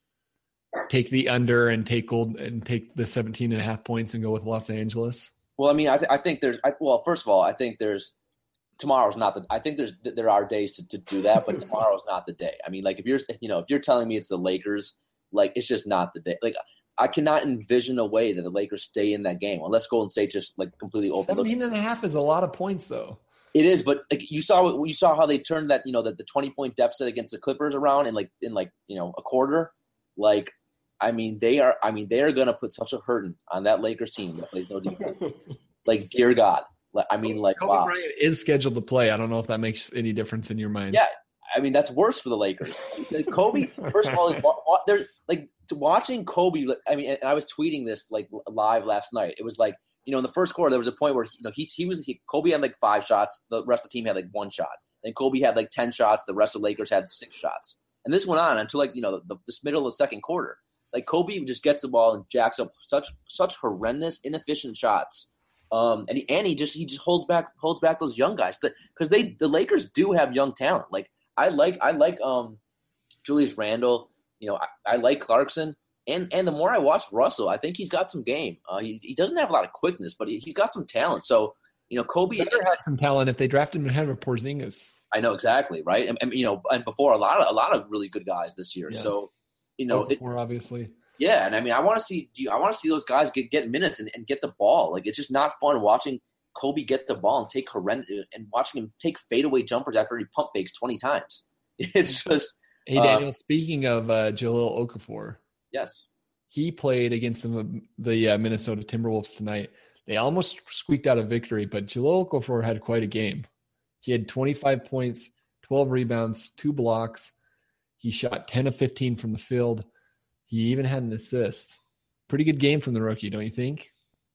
take the under and take gold and take the seventeen and a half points and go with Los Angeles? Well, I mean, I, th- I think there's I, well, first of all, I think there's tomorrow's not the. I think there's there are days to, to do that, but tomorrow's not the day. I mean, like if you're you know if you're telling me it's the Lakers, like it's just not the day. Like I cannot envision a way that the Lakers stay in that game unless Golden State just like completely overlooks. seventeen and a half is a lot of points, though. It is, but like, you saw you saw how they turned that you know the, the twenty point deficit against the Clippers around in like in like you know a quarter. Like, I mean, they are. I mean, they are going to put such a hurting on that Lakers team that plays no defense. Like, dear God. I mean, like, Kobe wow. Bryant is scheduled to play. I don't know if that makes any difference in your mind. Yeah, I mean, that's worse for the Lakers. Like, Kobe, first of all, they're like watching Kobe. I mean, and I was tweeting this like live last night. It was like, you know, in the first quarter, there was a point where you know he he was he, Kobe had like five shots. The rest of the team had like one shot. And Kobe had like ten shots. The rest of the Lakers had six shots. And this went on until like you know the, the middle of the second quarter. Like Kobe just gets the ball and jacks up such such horrendous, inefficient shots. Um, and he and he just he just holds back holds back those young guys because they the Lakers do have young talent. Like I like I like um, Julius Randle. You know I, I like Clarkson. And and the more I watch Russell, I think he's got some game. Uh, he he doesn't have a lot of quickness, but he, he's got some talent. So you know Kobe better have some talent if they drafted him ahead of Porzingis. I know exactly right. And, and you know and before a lot of a lot of really good guys this year. Yeah. So you know before it, obviously. Yeah, and I mean, I want to see. Do you, I want to see those guys get, get minutes and, and get the ball. Like it's just not fun watching Kobe get the ball and take horrendous and watching him take fadeaway jumpers after he pump fakes twenty times. It's just. Hey Daniel, uh, speaking of uh, Jahlil Okafor, yes, he played against the the uh, Minnesota Timberwolves tonight. They almost squeaked out a victory, but Jahlil Okafor had quite a game. He had twenty-five points, twelve rebounds, two blocks. He shot ten of fifteen from the field. He even had an assist. Pretty good game from the rookie, don't you think?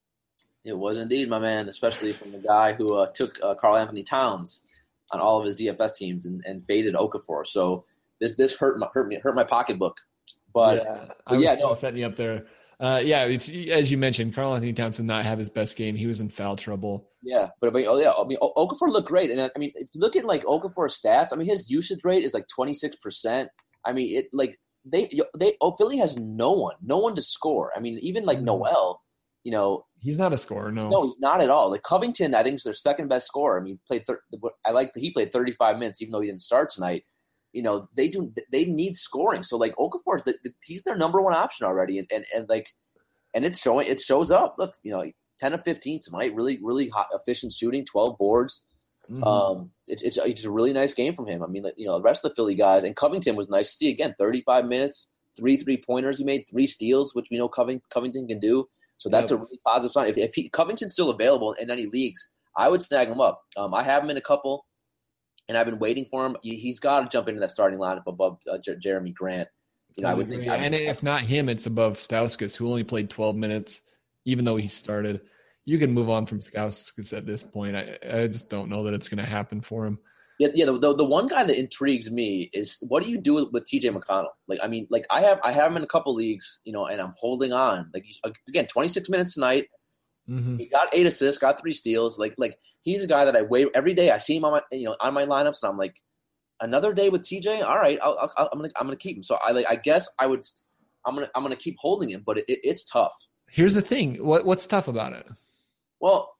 It was indeed, my man, especially from the guy who uh, took uh, Karl Anthony Towns on all of his D F S teams and, and faded Okafor. So this this hurt my, hurt me hurt my pocketbook. But yeah, I but was yeah, no. setting you up there. Uh, yeah, it's, as you mentioned, Karl Anthony Towns did not have his best game. He was in foul trouble. Yeah, but, but oh yeah, I mean Okafor looked great, and I mean if you look at like Okafor's stats, I mean his usage rate is like twenty-six percent. I mean it like. They they oh Philly has no one, no one to score. I mean, even like Noel, you know, he's not a scorer. No, no, he's not at all. Like Covington, I think is their second best scorer. I mean, played. Thir- I like that he played thirty-five minutes, even though he didn't start tonight. You know, they do. They need scoring. So like Okafor, the, the, he's their number one option already, and, and and like, and it's showing. It shows up. Look, you know, ten of fifteen tonight. Really, really hot, efficient shooting. Twelve boards. Mm-hmm. Um, it, it's it's a really nice game from him. I mean, you know, the rest of the Philly guys and Covington was nice to see again. thirty-five minutes, three three pointers he made, three steals, which we know Covington, Covington can do. So that's yep. a really positive sign. If, if he, Covington's still available in any leagues, I would snag him up. Um, I have him in a couple, and I've been waiting for him. He's got to jump into that starting lineup above uh, J- Jeremy Grant. You know, I would think. And if not him, it's above Stauskas, who only played twelve minutes, even though he started. You can move on from Stauskas at this point. I, I just don't know that it's going to happen for him. Yeah, yeah. The, the the one guy that intrigues me is what do you do with, with T J McConnell? Like, I mean, like I have I have him in a couple leagues, you know, and I'm holding on. Like again, twenty-six minutes tonight. Mm-hmm. He got eight assists, got three steals. Like like he's a guy that I wait every day. I see him on my you know on my lineups, and I'm like, another day with T J. All right, I'll, I'll, I'm gonna I'm gonna keep him. So I like I guess I would I'm gonna I'm gonna keep holding him, but it, it, it's tough. Here's the thing. What what's tough about it? Well,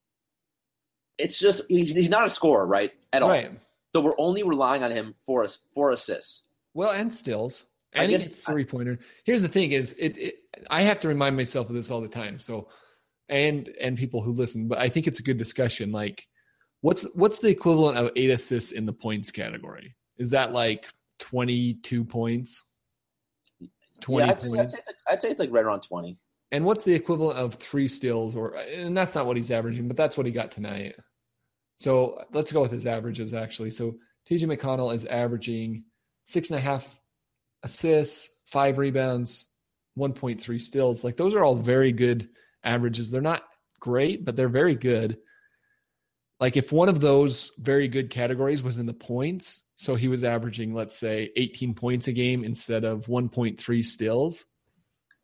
it's just he's, he's not a scorer, right? At all. Right. So we're only relying on him for us for assists. Well, and steals. And he gets three pointer. Here's the thing: is it, it? I have to remind myself of this all the time. So, and and people who listen, but I think it's a good discussion. Like, what's what's the equivalent of eight assists in the points category? Is that like twenty-two points? Twenty yeah, I'd, points. Say, I'd, say like, I'd say it's like right around twenty. And what's the equivalent of three steals? Or and that's not what he's averaging, but that's what he got tonight. So let's go with his averages, actually. So T J McConnell is averaging six and a half assists, five rebounds, one point three steals. Like those are all very good averages. They're not great, but they're very good. Like if one of those very good categories was in the points, so he was averaging, let's say, eighteen points a game instead of one point three steals,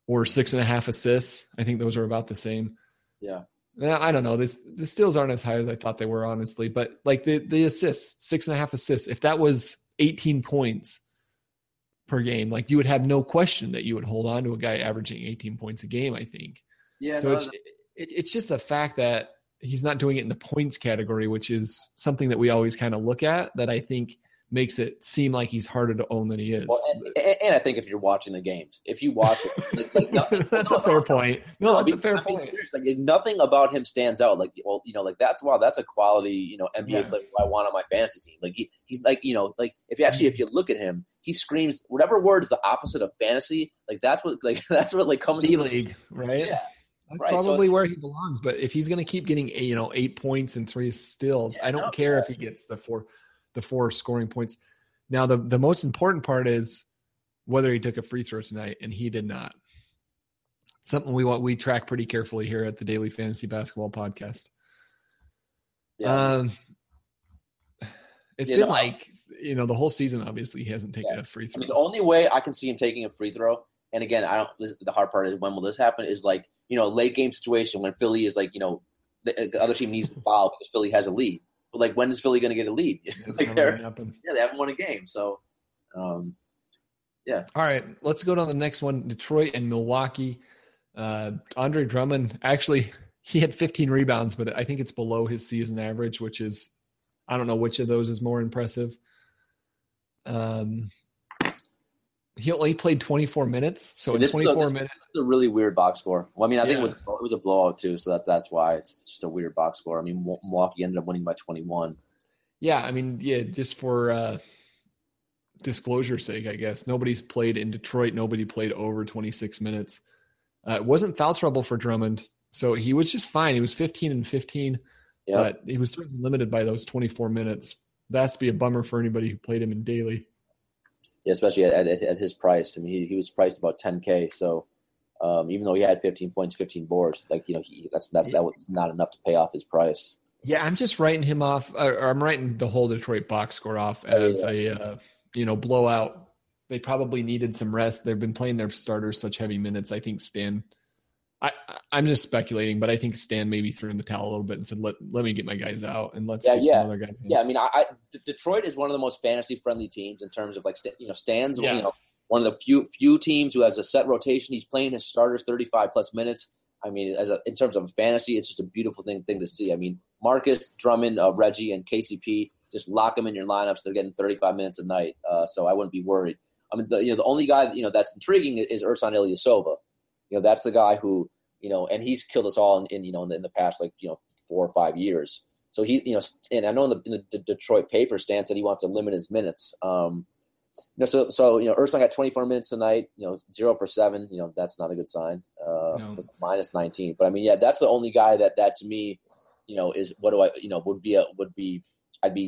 or six and a half assists. I think those are about the same. Yeah. I don't know. This, the steals aren't as high as I thought they were, honestly. But like the, the assists, six and a half assists, if that was eighteen points per game, like you would have no question that you would hold on to a guy averaging eighteen points a game, I think. Yeah. So no, it's, no. it, it's just the fact that he's not doing it in the points category, which is something that we always kind of look at, that I think makes it seem like he's harder to own than he is. Well, and, and I think if you're watching the games, if you watch it, like, like nothing, that's no, a fair no, point. No, that's I mean, a fair I mean, point. Like nothing about him stands out. Like, well, you know, like that's wow, that's a quality, you know, N B A Yeah. player who I want on my fantasy team. Like he, he's like, you know, like if you actually if you look at him, he screams whatever word is the opposite of fantasy. Like that's what like that's what like comes D to League, right? Yeah. That's Right, so- probably where he belongs. But if he's going to keep getting eight, you know, eight points and three stills, Yeah, I don't no, care yeah. if he gets the four, the four scoring points. Now, the the most important part is whether he took a free throw tonight, and he did not. Something we want we track pretty carefully here at the Daily Fantasy Basketball Podcast. Yeah. Um, it's Yeah, been no, like you know the whole season. Obviously, he hasn't taken Yeah. a free I throw. mean, the only way I can see him taking a free throw, and again, I don't. This, the hard part is when will this happen? Is like you know, late game situation when Philly is like you know, the, the other team needs to foul because Philly has a lead. But like, when is Philly going to get a lead? It's like never they're gonna happen. yeah, they haven't won a game, so um, All right, let's go to the next one. Detroit and Milwaukee. Uh, Andre Drummond, actually, he had fifteen rebounds, but I think it's below his season average, which is, I don't know which of those is more impressive. Um, he only played twenty-four minutes, so in this, was a, twenty-four this minutes. was a really weird box score. Well, I mean, I think Yeah. it was it was a blowout too, so that that's why it's just a weird box score. I mean, Milwaukee ended up winning by twenty-one. Yeah, I mean, yeah, just for uh, disclosure's sake, I guess. Nobody's played in Detroit. Nobody played over twenty-six minutes. Uh, it wasn't foul trouble for Drummond, so he was just fine. He was fifteen and fifteen, Yeah, but he was certainly limited by those twenty-four minutes. That has to be a bummer for anybody who played him in daily. yeah especially at, at, at his price. I mean, he, he was priced about ten K, so um, even though he had fifteen points, fifteen boards, like you know, he, that's that's that was not enough to pay off his price. Yeah, I'm just writing him off, or I'm writing the whole Detroit box score off as Oh, a uh, you know blowout. They probably needed some rest. They've been playing their starters such heavy minutes. I think Stan. I, I'm just speculating, but I think Stan maybe threw in the towel a little bit and said, "Let let me get my guys out and let's Yeah, get yeah. some other guys in." Yeah, I mean, I, I D- Detroit is one of the most fantasy friendly teams in terms of like st- you know Stan's Yeah. you know one of the few few teams who has a set rotation. He's playing his starters thirty-five plus minutes. I mean, as a, in terms of fantasy, it's just a beautiful thing thing to see. I mean, Marcus, Drummond, uh, Reggie, and K C P just lock them in your lineups. They're getting thirty-five minutes a night, uh, so I wouldn't be worried. I mean, the, you know, the only guy you know that's intriguing is Ersan Ilyasova. You know, that's the guy who you know, and he's killed us all in, in you know in the, in the past like you know four or five years. So he you know, and I know in the, in the D- Detroit paper, Stan said he wants to limit his minutes. Um, you know, so so you know, Ersan got twenty-four minutes tonight. You know, zero for seven. You know, that's not a good sign. Uh, No. it was minus nineteen. But I mean, yeah, that's the only guy that that to me, you know, is what do I you know would be a would be I'd be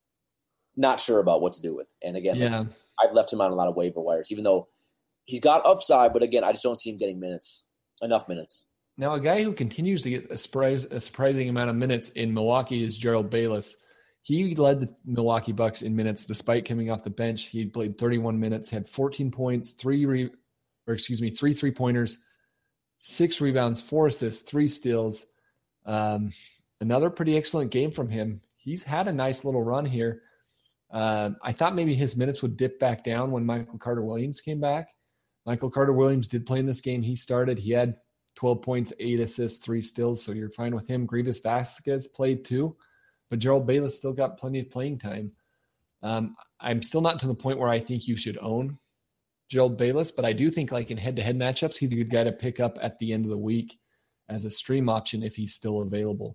not sure about what to do with. And again, Yeah. like, I've left him on a lot of waiver wires, even though he's got upside. But again, I just don't see him getting minutes, enough minutes. Now, a guy who continues to get a, surprise, a surprising amount of minutes in Milwaukee is Gerald Bayless. He led the Milwaukee Bucks in minutes despite coming off the bench. He played thirty-one minutes, had fourteen points, three re, or excuse me, three three pointers, six rebounds, four assists, three steals. Um, another pretty excellent game from him. He's had a nice little run here. Uh, I thought maybe his minutes would dip back down when Michael Carter Williams came back. Michael Carter Williams did play in this game. He started. He had twelve points, eight assists, three steals. So you're fine with him. Grievous Vasquez played too, but Gerald Bayless still got plenty of playing time. Um, I'm still not to the point where I think you should own Gerald Bayless, but I do think like in head-to-head matchups, he's a good guy to pick up at the end of the week as a stream option if he's still available.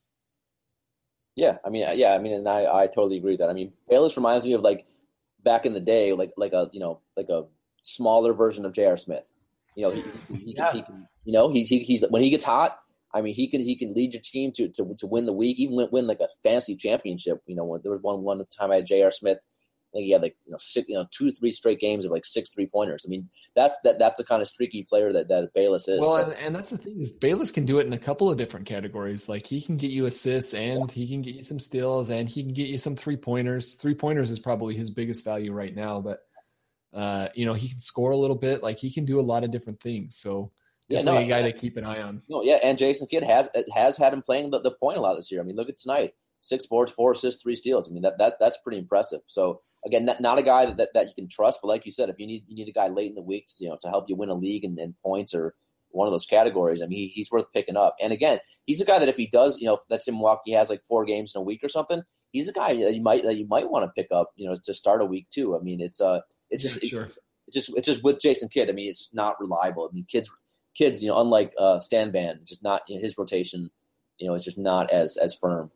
Yeah, I mean, yeah, I mean, and I, I totally agree with that. I mean, Bayless reminds me of like back in the day, like like a you know like a smaller version of J R. Smith. You know, he, he, he, Yeah. can, he can, you know, he, he he's when he gets hot. I mean, he can he can lead your team to to, to win the week, even win, win like a fantasy championship. You know, when there was one one time I had J R. Smith. I think he had like you know six, you know two to three straight games of like six three pointers. I mean, that's that that's the kind of streaky player that, that Bayless is. Well, So, and, and that's the thing is Bayless can do it in a couple of different categories. Like he can get you assists and he can get you some steals and he can get you some three pointers. Three pointers is probably his biggest value right now, but Uh, you know, he can score a little bit. Like he can do a lot of different things. So definitely yeah, no, a guy to keep an eye on. No, yeah, and Jason Kidd has has had him playing the, the point a lot this year. I mean, look at tonight: six boards, four assists, three steals. I mean, that that that's pretty impressive. So again, not, not a guy that, that, that you can trust, but like you said, if you need you need a guy late in the week, to, you know, to help you win a league and, and points or one of those categories, I mean, he, he's worth picking up. And again, he's a guy that if he does, you know, let's say Milwaukee has like four games in a week or something, he's a guy that you might that you might want to pick up, you know, to start a week too. I mean, it's uh, it's just yeah, sure. it, it's just it's just with Jason Kidd. I mean, it's not reliable. I mean, kids kids, you know, unlike uh, Stan Van, just not you know, his rotation, you know, it's just not as as firm.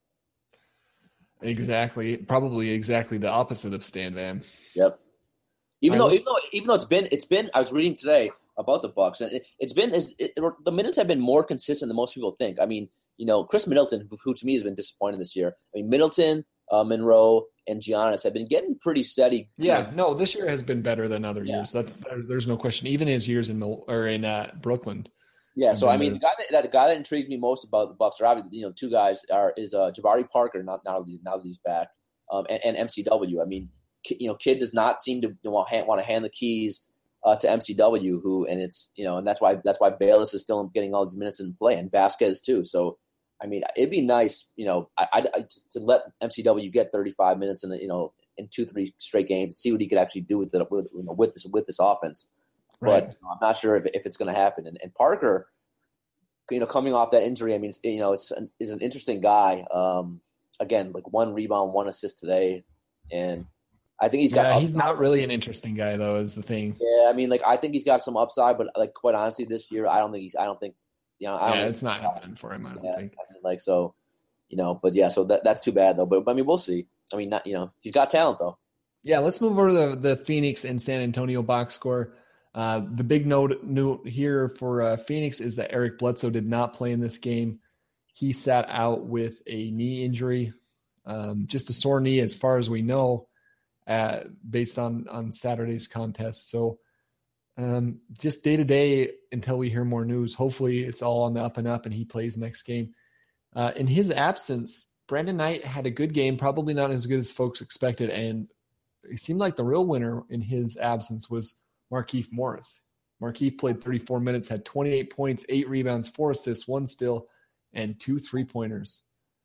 Exactly, probably exactly the opposite of Stan Van. Yep. Even right, though, even though, even though it's been, it's been. I was reading today about the Bucks, and it, it's been it, it, the minutes have been more consistent than most people think. I mean, you know, Chris Middleton, who to me has been disappointing this year. I mean, Middleton, uh, Monroe, and Giannis have been getting pretty steady. Yeah, you know. no, this year has been better than other yeah. years. That's there's no question. Even his years in or in uh, Brooklyn. Yeah, so I mean, the guy that, that the guy that intrigues me most about the Bucks are obviously, you know, two guys are is uh, Jabari Parker, not now that he's, now that he's back, um, and, and M C W. I mean, you know, Kidd does not seem to want want to hand the keys uh, to M C W, who and it's you know, and that's why that's why Bayless is still getting all these minutes in play, and Vasquez too. So, I mean, it'd be nice, you know, I, I, I to let M C W get thirty-five minutes in, you know, in two three straight games, see what he could actually do with it with you know, with this with this offense. Right. But you know, I'm not sure if if it's going to happen. And, and Parker, you know, coming off that injury, I mean, it's, you know, it's an, is an interesting guy. Um, again, like one rebound, one assist today, and I think he's got. Yeah, he's not really an interesting guy though. Is the thing. Yeah, I mean, like I think he's got some upside, but like quite honestly, this year I don't think he's. I don't think. You know, I don't yeah, it's not happening for him. I don't yeah, think. I mean, like so, you know, but yeah, so that that's too bad though. But, but I mean, we'll see. I mean, not you know, he's got talent though. Yeah, let's move over to the, the Phoenix and San Antonio box score. Uh, the big note, note here for uh, Phoenix is that Eric Bledsoe did not play in this game. He sat out with a knee injury, um, just a sore knee as far as we know, uh, based on, on Saturday's contest. So um, just day-to-day until we hear more news. Hopefully it's all on the up and up and he plays next game. Uh, in his absence, Brandon Knight had a good game, probably not as good as folks expected, and it seemed like the real winner in his absence was Markieff Morris. Markieff played thirty-four minutes, had twenty-eight points, eight rebounds, four assists, one steal, and two three-pointers.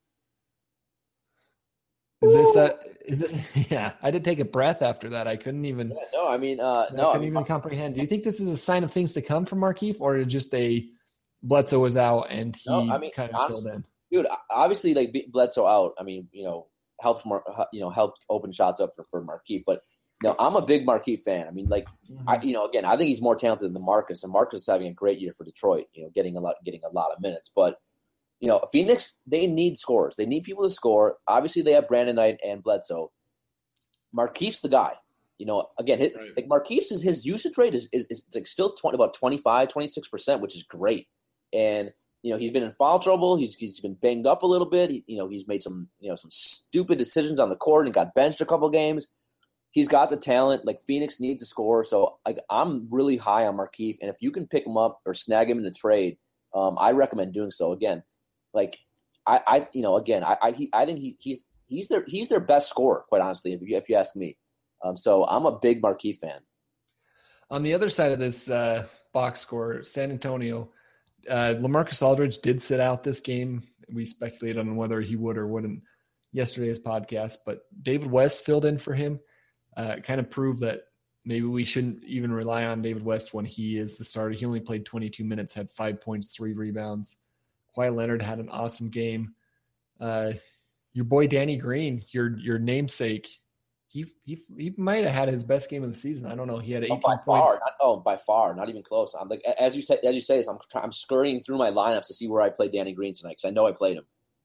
Is this a, is this, yeah, I did take a breath after that. I couldn't even, yeah, no, I mean, uh, I no, couldn't I mean, even comprehend. Do you think this is a sign of things to come from Markieff, or just a Bledsoe was out and he no, I mean, kind of honestly, filled in? Dude, obviously, like Bledsoe out, I mean, you know, helped, Mar- you know, helped open shots up for, for Markieff, but no, I'm a big Markieff fan. I mean, like, mm-hmm. I, you know, again, I think he's more talented than Marcus, and Marcus is having a great year for Detroit. You know, getting a lot, getting a lot of minutes. But you know, Phoenix, they need scorers. They need people to score. Obviously, they have Brandon Knight and Bledsoe. Markieff's the guy. You know, again, his, right. like Markieff's is his usage rate is is, is like still twenty, about twenty-five, twenty-six percent, which is great. And you know, he's been in foul trouble. He's he's been banged up a little bit. He, you know, he's made some you know some stupid decisions on the court and got benched a couple games. He's got the talent. Like Phoenix needs a score, so like I'm really high on Markieff. And if you can pick him up or snag him in the trade, um, I recommend doing so. Again, like I, I you know, again, I I, he, I think he, he's he's their he's their best scorer, quite honestly, if you, if you ask me. Um, so I'm a big Markieff fan. On the other side of this uh, box score, San Antonio, uh, LaMarcus Aldridge did sit out this game. We speculated on whether he would or wouldn't yesterday's podcast, but David West filled in for him. Uh, kind of proved that maybe we shouldn't even rely on David West when he is the starter. He only played twenty-two minutes, had five points, three rebounds. Kawhi Leonard had an awesome game. Uh, your boy Danny Green, your your namesake, he he he might have had his best game of the season. I don't know. He had eighteen oh, by points. Far. Not, oh, by far, not even close. I'm like as you say as you say this, I'm I'm scurrying through my lineups to see where I played Danny Green tonight because I know I played him.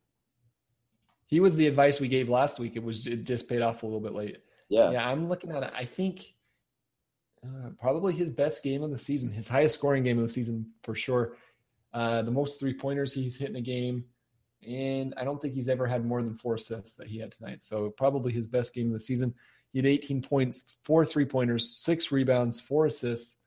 He was the advice we gave last week. It was it just paid off a little bit late. Yeah, yeah. I'm looking at it. I think uh, probably his best game of the season, his highest scoring game of the season for sure. Uh, the most three pointers he's hit in a game, and I don't think he's ever had more than four assists that he had tonight. So probably his best game of the season. He had eighteen points, four three pointers, six rebounds, four assists.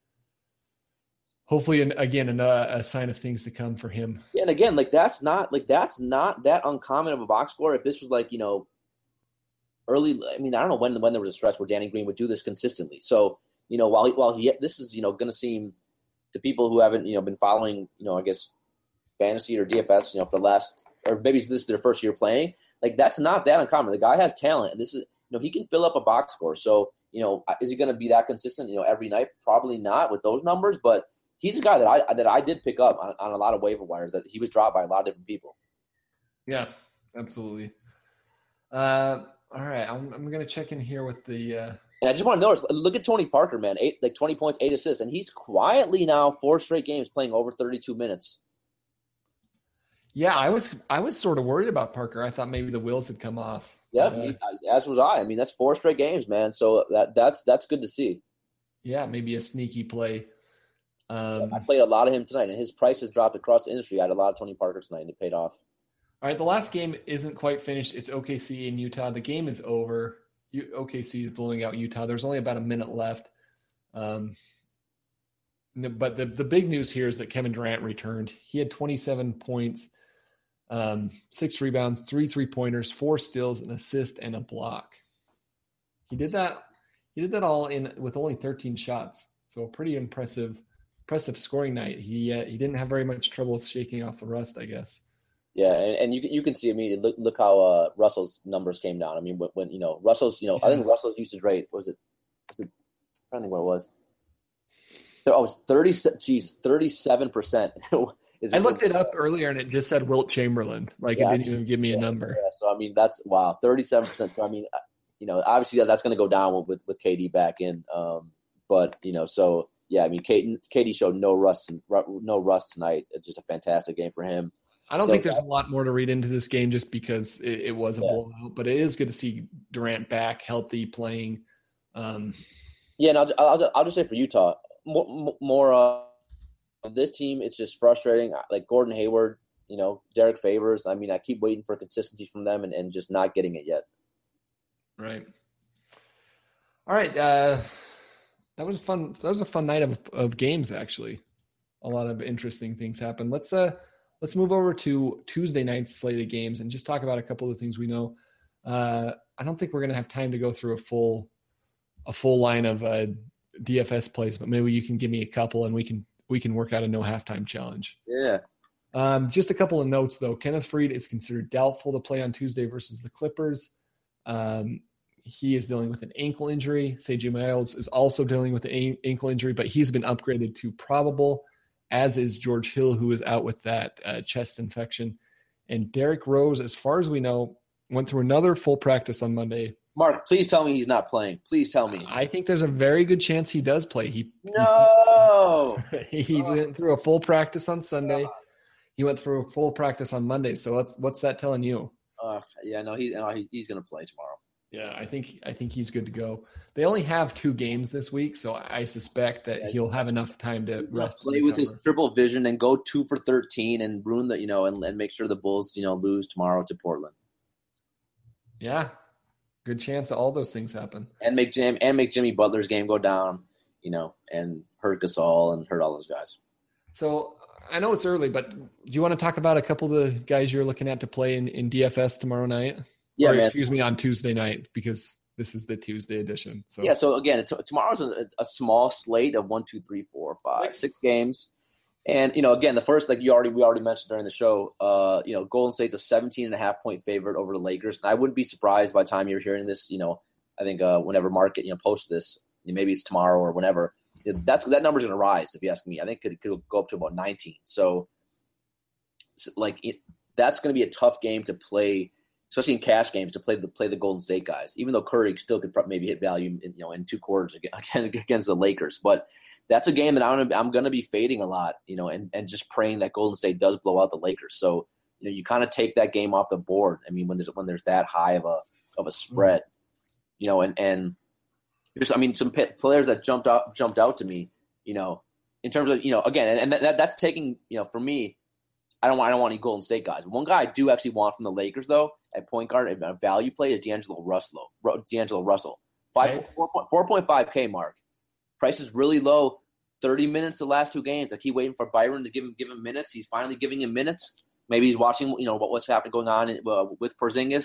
Hopefully, and again, a, a sign of things to come for him. Yeah, and again, like that's not like that's not that uncommon of a box score. If this was like you know. early. I mean, I don't know when when there was a stretch where Danny Green would do this consistently. So, you know, while while he this is you know going to seem to people who haven't you know been following you know I guess fantasy or D F S you know for the last or maybe this is their first year playing. Like that's not that uncommon. The guy has talent, and this is you know he can fill up a box score. So you know, is he going to be that consistent you know every night? Probably not with those numbers, but he's a guy that I that I did pick up on, on a lot of waiver wires that he was dropped by a lot of different people. Yeah, absolutely. Uh, all right, I'm I'm gonna check in here with the. Uh... And I just want to notice, look at Tony Parker, man, eight like twenty points, eight assists, and he's quietly now four straight games playing over thirty-two minutes. Yeah, I was I was sort of worried about Parker. I thought maybe the wheels had come off. Yeah, uh, as was I. I mean, that's four straight games, man. So that that's that's good to see. Yeah, maybe a sneaky play. Um, I played a lot of him tonight, and his price has dropped across the industry. I had a lot of Tony Parker tonight, and it paid off. All right, the last game isn't quite finished. It's O K C in Utah. The game is over. U- O K C is blowing out Utah. There's only about a minute left. Um, but the, the big news here is that Kevin Durant returned. He had twenty-seven points, um, six rebounds, three three-pointers, four steals, an assist, and a block. He did that. He did that all in with only thirteen shots. So a pretty impressive, impressive scoring night. He uh, he didn't have very much trouble shaking off the rust, I guess. Yeah, and, and you you can see immediately. Look, look how uh, Russell's numbers came down. I mean, when, when you know Russell's, you know, yeah. I think Russell's usage rate was it was it? I don't think what it was. Oh, it was thirty. Geez, thirty-seven percent. I looked it up earlier, and it just said Wilt Chamberlain. Like yeah, it didn't even give me yeah, a number. Yeah, so I mean, that's wow, thirty-seven percent. So I mean, you know, obviously that's going to go down with with K D back in. Um, but you know, so yeah, I mean, K D showed no rust, no rust tonight. It's just a fantastic game for him. I don't so, think there's a lot more to read into this game just because it, it was a yeah. blowout, but it is good to see Durant back, healthy, playing. Um, yeah, and I'll, I'll, I'll just say for Utah, more, more uh, this team, it's just frustrating. Like Gordon Hayward, you know, Derek Favors. I mean, I keep waiting for consistency from them and, and just not getting it yet. Right. All right. Uh, that was fun. That was a fun night of, of games, actually. A lot of interesting things happened. Let's uh, let's move over to Tuesday night's slate of games and just talk about a couple of things we know. Uh, I don't think we're going to have time to go through a full a full line of uh, D F S plays, but maybe you can give me a couple and we can we can work out a no halftime challenge. Yeah. Um, just a couple of notes, though. Kenneth Faried is considered doubtful to play on Tuesday versus the Clippers. Um, he is dealing with an ankle injury. C J Miles is also dealing with an ankle injury, but he's been upgraded to probable, as is George Hill, who is out with that uh, chest infection. And Derrick Rose, as far as we know, went through another full practice on Monday. Mark, please tell me he's not playing. Please tell me. I think there's a very good chance he does play. He No. He, he oh. went through a full practice on Sunday. God. He went through a full practice on Monday. So what's what's that telling you? Uh, yeah, no, he, no, he, he's going to play tomorrow. Yeah, I think I think he's good to go. They only have two games this week, so I suspect that yeah, he'll have enough time to rest. Play with his triple vision and go two for thirteen and ruin the you know and, and make sure the Bulls you know lose tomorrow to Portland. Yeah, good chance that all those things happen. And make Jim and make Jimmy Butler's game go down, you know, and hurt Gasol and hurt all those guys. So I know it's early, but do you want to talk about a couple of the guys you're looking at to play in, in D F S tomorrow night? Yeah, or, man. excuse me, on Tuesday night, because this is the Tuesday edition. So yeah, so again, t- tomorrow's a, a small slate of one, two, three, four, five, six. six games. And, you know, again, the first, like you already, we already mentioned during the show, uh, you know, Golden State's a seventeen and a half point favorite over the Lakers. And I wouldn't be surprised by the time you're hearing this, you know, I think uh, whenever Mark, you know, posts this, maybe it's tomorrow or whenever, that's, that number's going to rise, if you ask me. I think it could go up to about nineteen. So, like, it, that's going to be a tough game to play, especially in cash games, to play the play the Golden State guys. Even though Curry still could maybe hit value, in, you know, in two quarters again against the Lakers, but that's a game that I'm I'm going to be fading a lot, you know, and, and just praying that Golden State does blow out the Lakers. So, you know, you kind of take that game off the board. I mean, when there's when there's that high of a of a spread, you know, and and just I mean, some players that jumped out jumped out to me, you know, in terms of you know, again, and, and that that's taking you know, for me. I don't want I don't want any Golden State guys. One guy I do actually want from the Lakers though at point guard, a value play is D'Angelo Russell. D'Angelo Russell, five okay. four point five K mark. Price is really low. Thirty minutes the last two games. I keep waiting for Byron to give him give him minutes. He's finally giving him minutes. Maybe he's watching you know what, what's happening going on in, uh, with Porzingis.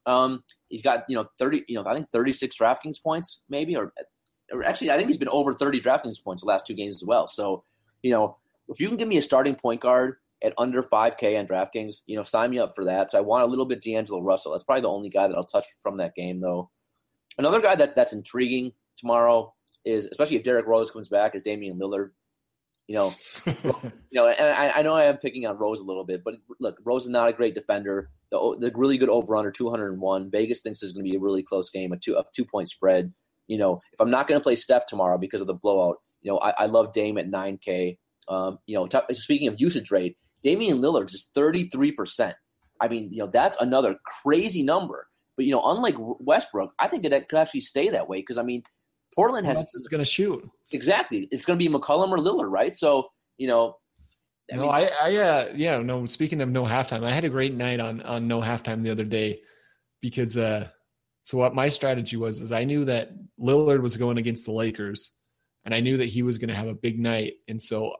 Um, he's got, you know, thirty, you know, I think thirty-six DraftKings points maybe, or, or actually I think he's been over thirty DraftKings points the last two games as well. So, you know, if you can give me a starting point guard at under five K on DraftKings, you know, sign me up for that. So I want a little bit D'Angelo Russell. That's probably the only guy that I'll touch from that game, though. Another guy that, that's intriguing tomorrow is, especially if Derrick Rose comes back, is Damian Lillard. You know, you know, and I, I know I am picking on Rose a little bit, but look, Rose is not a great defender. The, the really good over-under, two hundred one. Vegas thinks it's going to be a really close game, a, two, a two-point spread. You know, if I'm not going to play Steph tomorrow because of the blowout, you know, I, I love Dame at nine K. Um, you know, t- speaking of usage rate, Damian Lillard is thirty-three percent. I mean, you know, that's another crazy number. But, you know, unlike Westbrook, I think it could actually stay that way because, I mean, Portland has – going to shoot. Exactly. It's going to be McCollum or Lillard, right? So, you know – I No, mean, I, I uh, yeah, no, speaking of no halftime, I had a great night on, on no halftime the other day because uh, – so what my strategy was is I knew that Lillard was going against the Lakers and I knew that he was going to have a big night. And so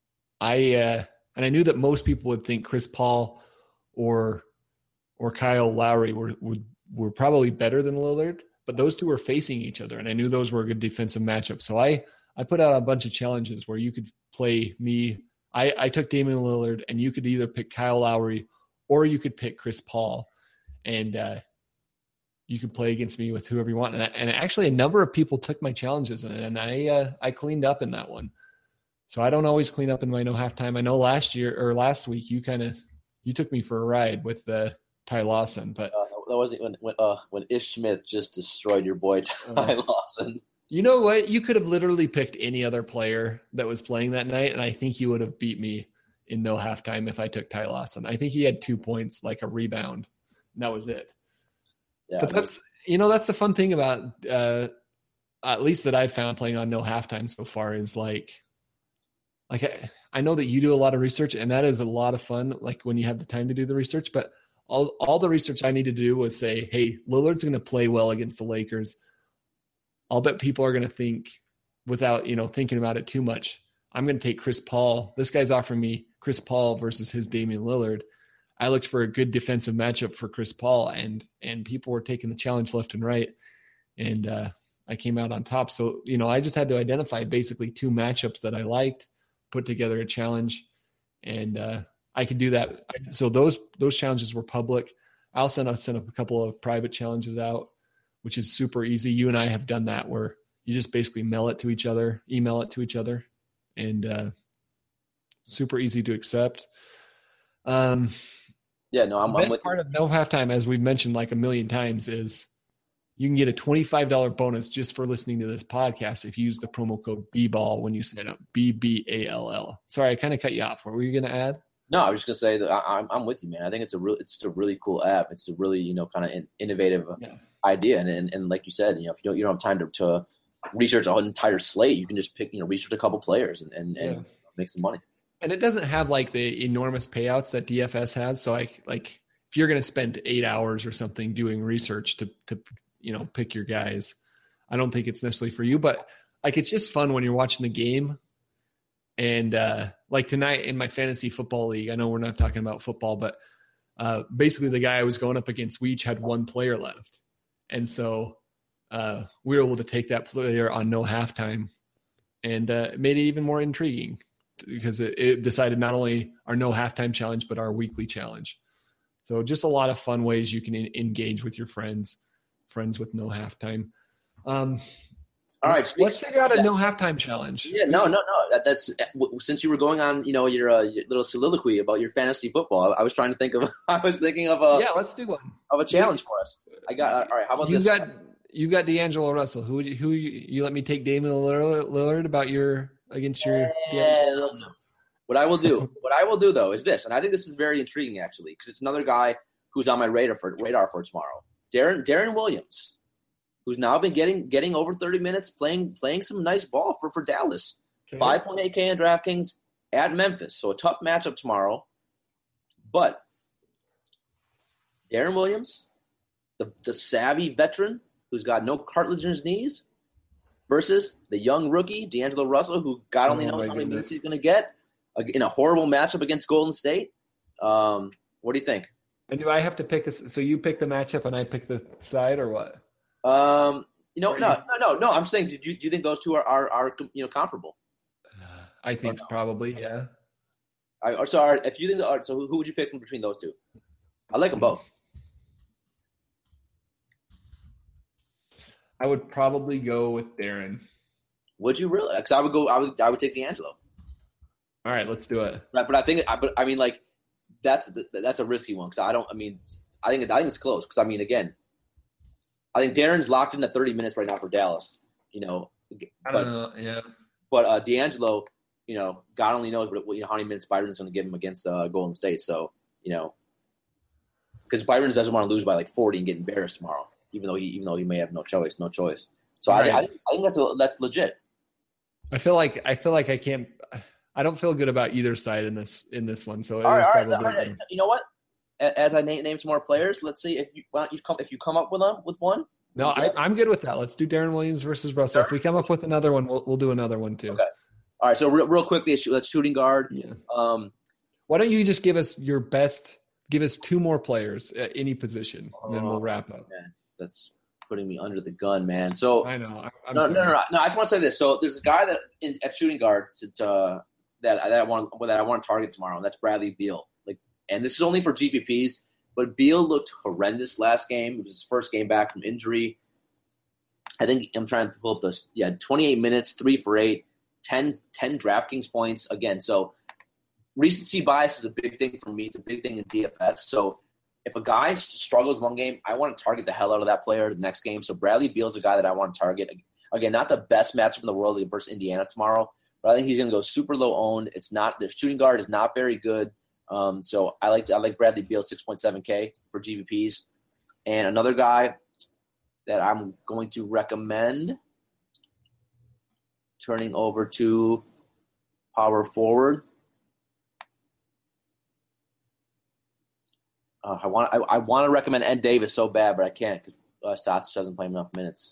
I uh, – and I knew that most people would think Chris Paul or or Kyle Lowry were would were probably better than Lillard, but those two were facing each other, and I knew those were a good defensive matchup. So I I put out a bunch of challenges where you could play me. I, I took Damian Lillard, and you could either pick Kyle Lowry or you could pick Chris Paul, and uh, you could play against me with whoever you want. And, I, and actually, a number of people took my challenges, and, and I uh, I cleaned up in that one. So I don't always clean up in my no halftime. I know last year or last week you kind of you took me for a ride with uh, Ty Lawson, but uh, that wasn't when when, uh, when Ish Smith just destroyed your boy Ty uh, Lawson. You know what? You could have literally picked any other player that was playing that night, and I think you would have beat me in no halftime if I took Ty Lawson. I think he had two points, like a rebound, and that was it. Yeah, but that's you know that's the fun thing about uh, at least that I've found playing on no halftime so far is like. Like I, I know that you do a lot of research, and that is a lot of fun. Like when you have the time to do the research, but all all the research I need to do was say, "Hey, Lillard's going to play well against the Lakers." I'll bet people are going to think, without you know thinking about it too much, I'm going to take Chris Paul. This guy's offering me Chris Paul versus his Damian Lillard. I looked for a good defensive matchup for Chris Paul, and and people were taking the challenge left and right, and uh, I came out on top. So you know, I just had to identify basically two matchups that I liked. Put together a challenge, and uh, I could do that. So those those challenges were public. I'll send, I'll send up a couple of private challenges out, which is super easy. You and I have done that where you just basically mail it to each other, email it to each other, and uh, super easy to accept. Um, yeah, no, I'm, the I'm best with part of no halftime, as we've mentioned like a million times, is you can get a twenty-five dollars bonus just for listening to this podcast if you use the promo code B ball when you sign up, B B A L L. Sorry, I kind of cut you off. What were you going to add? No, I was just going to say that I, I'm I'm with you, man. I think it's a real it's a really cool app. It's a really you know kind of innovative yeah. idea, and, and and like you said, you know if you don't you don't have time to, to research an entire slate, you can just pick you know research a couple players and and, and yeah. make some money. And it doesn't have like the enormous payouts that D F S has. So I like if you're going to spend eight hours or something doing research to to you know, pick your guys. I don't think it's necessarily for you, but like, it's just fun when you're watching the game. And uh, like tonight in my fantasy football league, I know we're not talking about football, but uh, basically the guy I was going up against, we each had one player left. And so uh, we were able to take that player on no halftime, and uh, it made it even more intriguing because it, it decided not only our no halftime challenge, but our weekly challenge. So just a lot of fun ways you can in- engage with your friends. Friends with no halftime. Um, All right, let's, let's figure out a no halftime challenge. Yeah, no, no, no. That, that's since you were going on, you know, your, uh, your little soliloquy about your fantasy football. I, I was trying to think of. I was thinking of a. Yeah, let's do one. Of a challenge for us. I got. Uh, all right, how about you this? Got, you got D'Angelo Russell. Who who you, you let me take Damian Lillard about your against your. Yeah, what I will do, what I will do though, is this, and I think this is very intriguing actually, because it's another guy who's on my radar for radar for tomorrow. Darren Darren Williams, who's now been getting getting over thirty minutes, playing playing some nice ball for, for Dallas. Okay. five point eight K on DraftKings at Memphis. So a tough matchup tomorrow. But Darren Williams, the, the savvy veteran who's got no cartilage in his knees, versus the young rookie, D'Angelo Russell, who God only knows oh how many goodness. minutes he's going to get in a horrible matchup against Golden State. Um, what do you think? And do I have to pick a, so you pick the matchup and I pick the side or what? Um, you know, Or no, you- no, no, no. I'm saying, did you do you think those two are are, are you know comparable? I think probably, yeah. I, or so, are, if you think, are, so who, who would you pick from between those two? I like them both. I would probably go with Darren. Would you really? Because I would go. I would. I would take D'Angelo. All right, let's do it. Right, but I think. I, but I mean, like, that's that's a risky one because I don't. I mean, I think I think it's close because I mean, again, I think Darren's locked in at thirty minutes right now for Dallas. You know, I but don't know. Yeah. but uh, D'Angelo, you know, God only knows what, you know how many minutes Byron's going to give him against uh, Golden State. So you know, because Byron doesn't want to lose by like forty and get embarrassed tomorrow, even though he even though he may have no choice, no choice. So I, Right. I, I think that's a, that's legit. I feel like I feel like I can't. I don't feel good about either side in this in this one. So it All right, was all right, probably. all right. You know what? As I name, name some more players, let's see if you why don't you come if you come up with them with one. No, I, I'm good with that. Let's do Darren Williams versus Russell. If we come up with another one, we'll we'll do another one too. Okay. All right. So real, real quickly, let's shooting guard. Yeah. Um, Why don't you just give us your best? Give us two more players at any position, and then we'll wrap up. Man, that's putting me under the gun, man. So I know. I, I'm no, no, sorry. no, no, no. I just want to say this. So there's a guy that in, at shooting guard that uh, that that I want that I want to target tomorrow, and that's Bradley Beal. Like, and this is only for G P Ps, but Beal looked horrendous last game. It was his first game back from injury. I think I'm trying to pull up this. Yeah, twenty-eight minutes, three for eight, ten, ten DraftKings points again. So recency bias is a big thing for me. It's a big thing in D F S. So if a guy struggles one game, I want to target the hell out of that player the next game. So Bradley Beal's a guy that I want to target. Again, not the best matchup in the world versus Indiana tomorrow, but I think he's going to go super low owned. It's not the shooting guard is not very good. Um, so I like I like Bradley Beal six point seven K for G B Ps. And another guy that I'm going to recommend turning over to power forward. Uh, I want I, I want to recommend Ed Davis so bad, but I can't because uh, Stotts doesn't play enough minutes.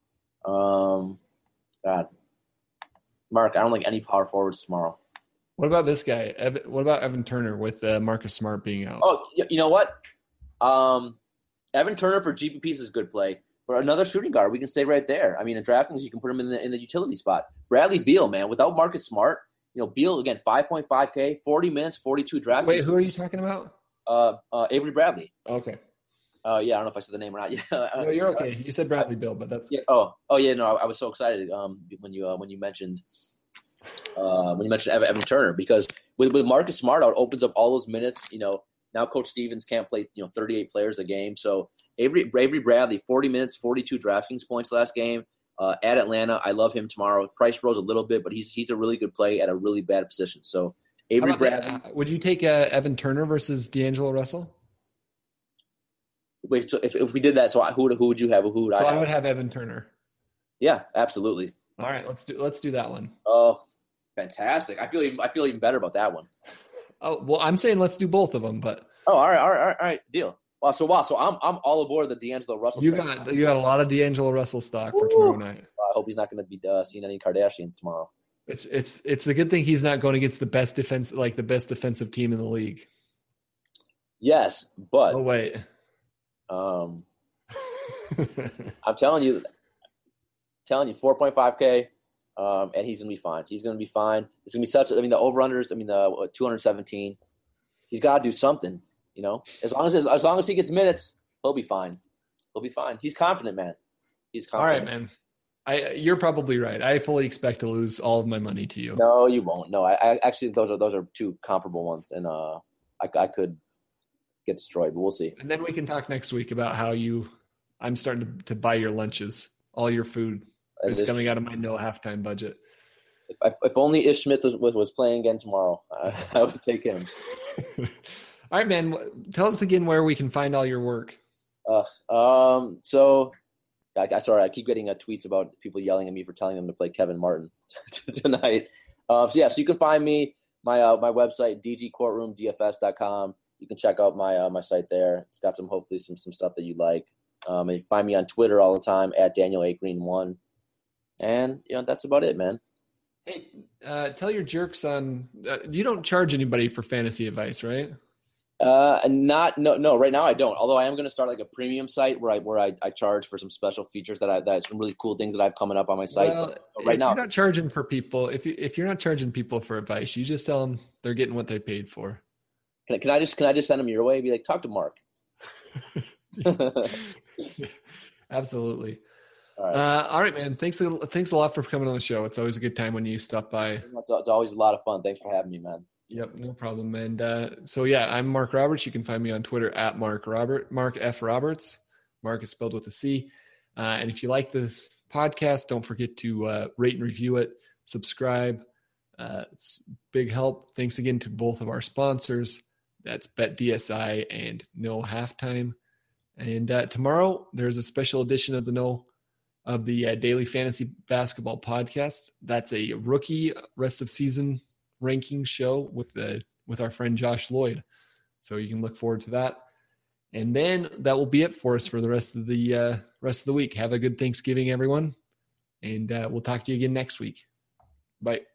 Um, God, Mark, I don't like any power forwards tomorrow. What about this guy? Evan, what about Evan Turner with uh, Marcus Smart being out? Oh, you know what? Um, Evan Turner for G P Ps is a good play. For another shooting guard, we can stay right there. I mean, in DraftKings, you can put him in the in the utility spot. Bradley Beal, man, without Marcus Smart, you know, Beal again, five point five K, forty minutes, forty-two DraftKings. Wait, who are you talking about? Uh, uh, Avery Bradley. Okay. Uh, yeah, I don't know if I said the name or not. Yeah, No, you're okay. You said Bradley Beal, but that's yeah. Oh, oh yeah. No, I, I was so excited um, when you uh, when you mentioned uh, when you mentioned Evan, Evan Turner because with with Marcus Smart out, it opens up all those minutes. You know, now Coach Stevens can't play you know thirty-eight players a game, so Avery Avery Bradley, forty minutes, forty-two DraftKings points last game uh, at Atlanta. I love him tomorrow. Price rose a little bit, but he's he's a really good play at a really bad position. So Avery How about Bradley. that? Would you take uh, Evan Turner versus D'Angelo Russell? Wait, so if, if we did that, so who would who would you have? Who would So I I have? would have Evan Turner. Yeah, absolutely. All right, let's do let's do that one. Oh, fantastic! I feel even I feel even better about that one. Oh well, I'm saying let's do both of them, but Oh, all right, all right, all right, all right. Deal. Wow, so wow, so I'm I'm all aboard the D'Angelo Russell. you train. got you got a lot of D'Angelo Russell stock for Woo. tomorrow night. I hope he's not going to be uh, seeing any Kardashians tomorrow. It's it's it's a good thing he's not going against the best defense, like the best defensive team in the league. Yes, but Oh wait, um, I'm telling you, telling you, four point five K, um, and he's going to be fine. He's going to be fine. It's going to be such. I mean, the over unders. I mean, the what, two hundred seventeen. He's got to do something. You know, as long as as long as he gets minutes, he'll be fine. He'll be fine. He's confident, man. He's all right, confident. man. I you're probably right. I fully expect to lose all of my money to you. No, you won't. No, I, I actually those are those are two comparable ones, and uh, I, I could get destroyed, but we'll see. And then we can talk next week about how you. I'm starting to, to buy your lunches, all your food. And It's this- coming out of my no halftime budget. If, if only Ish Smith was, was, was playing again tomorrow, I, I would take him. All right, man. Tell us again where we can find all your work. Uh, um, so, I, I sorry, I keep getting uh, tweets about people yelling at me for telling them to play Kevin Martin tonight. Uh, so yeah, so you can find me my uh, my website d g courtroom d f s dot com. You can check out my uh, my site there. It's got some hopefully some some stuff that you like. Um, and you can find me on Twitter all the time at Daniel A Green one, and you know that's about it, man. Hey, uh, tell your jerks on. Uh, you don't charge anybody for fantasy advice, right? Uh, not no no. Right now I don't. Although I am going to start like a premium site where I where I, I charge for some special features that I that some really cool things that I have coming up on my site. Well, but, but right if now, you're not charging for people, if you if you're not charging people for advice, you just tell them they're getting what they paid for. Can I, can I just can I just send them your way? Be like, talk to Mark. Absolutely. All right. Uh, all right, man. Thanks. A, thanks a lot for coming on the show. It's always a good time when you stop by. It's, it's always a lot of fun. Thanks for having me, man. Yep, no problem. And uh, so, yeah, I'm Mark Roberts. You can find me on Twitter at Mark Robert, Mark F. Roberts. Mark is spelled with a C. Uh, and if you like this podcast, don't forget to uh, rate and review it, subscribe. Uh, it's big help. Thanks again to both of our sponsors. That's BetDSI and No Halftime. And uh, tomorrow there's a special edition of the No of the uh, Daily Fantasy Basketball Podcast. That's a rookie rest of season ranking show with the with our friend Josh Lloyd. So you can look forward to that. And then that will be it for us for the rest of the uh, rest of the week. Have a good Thanksgiving, everyone. And uh, we'll talk to you again next week. Bye.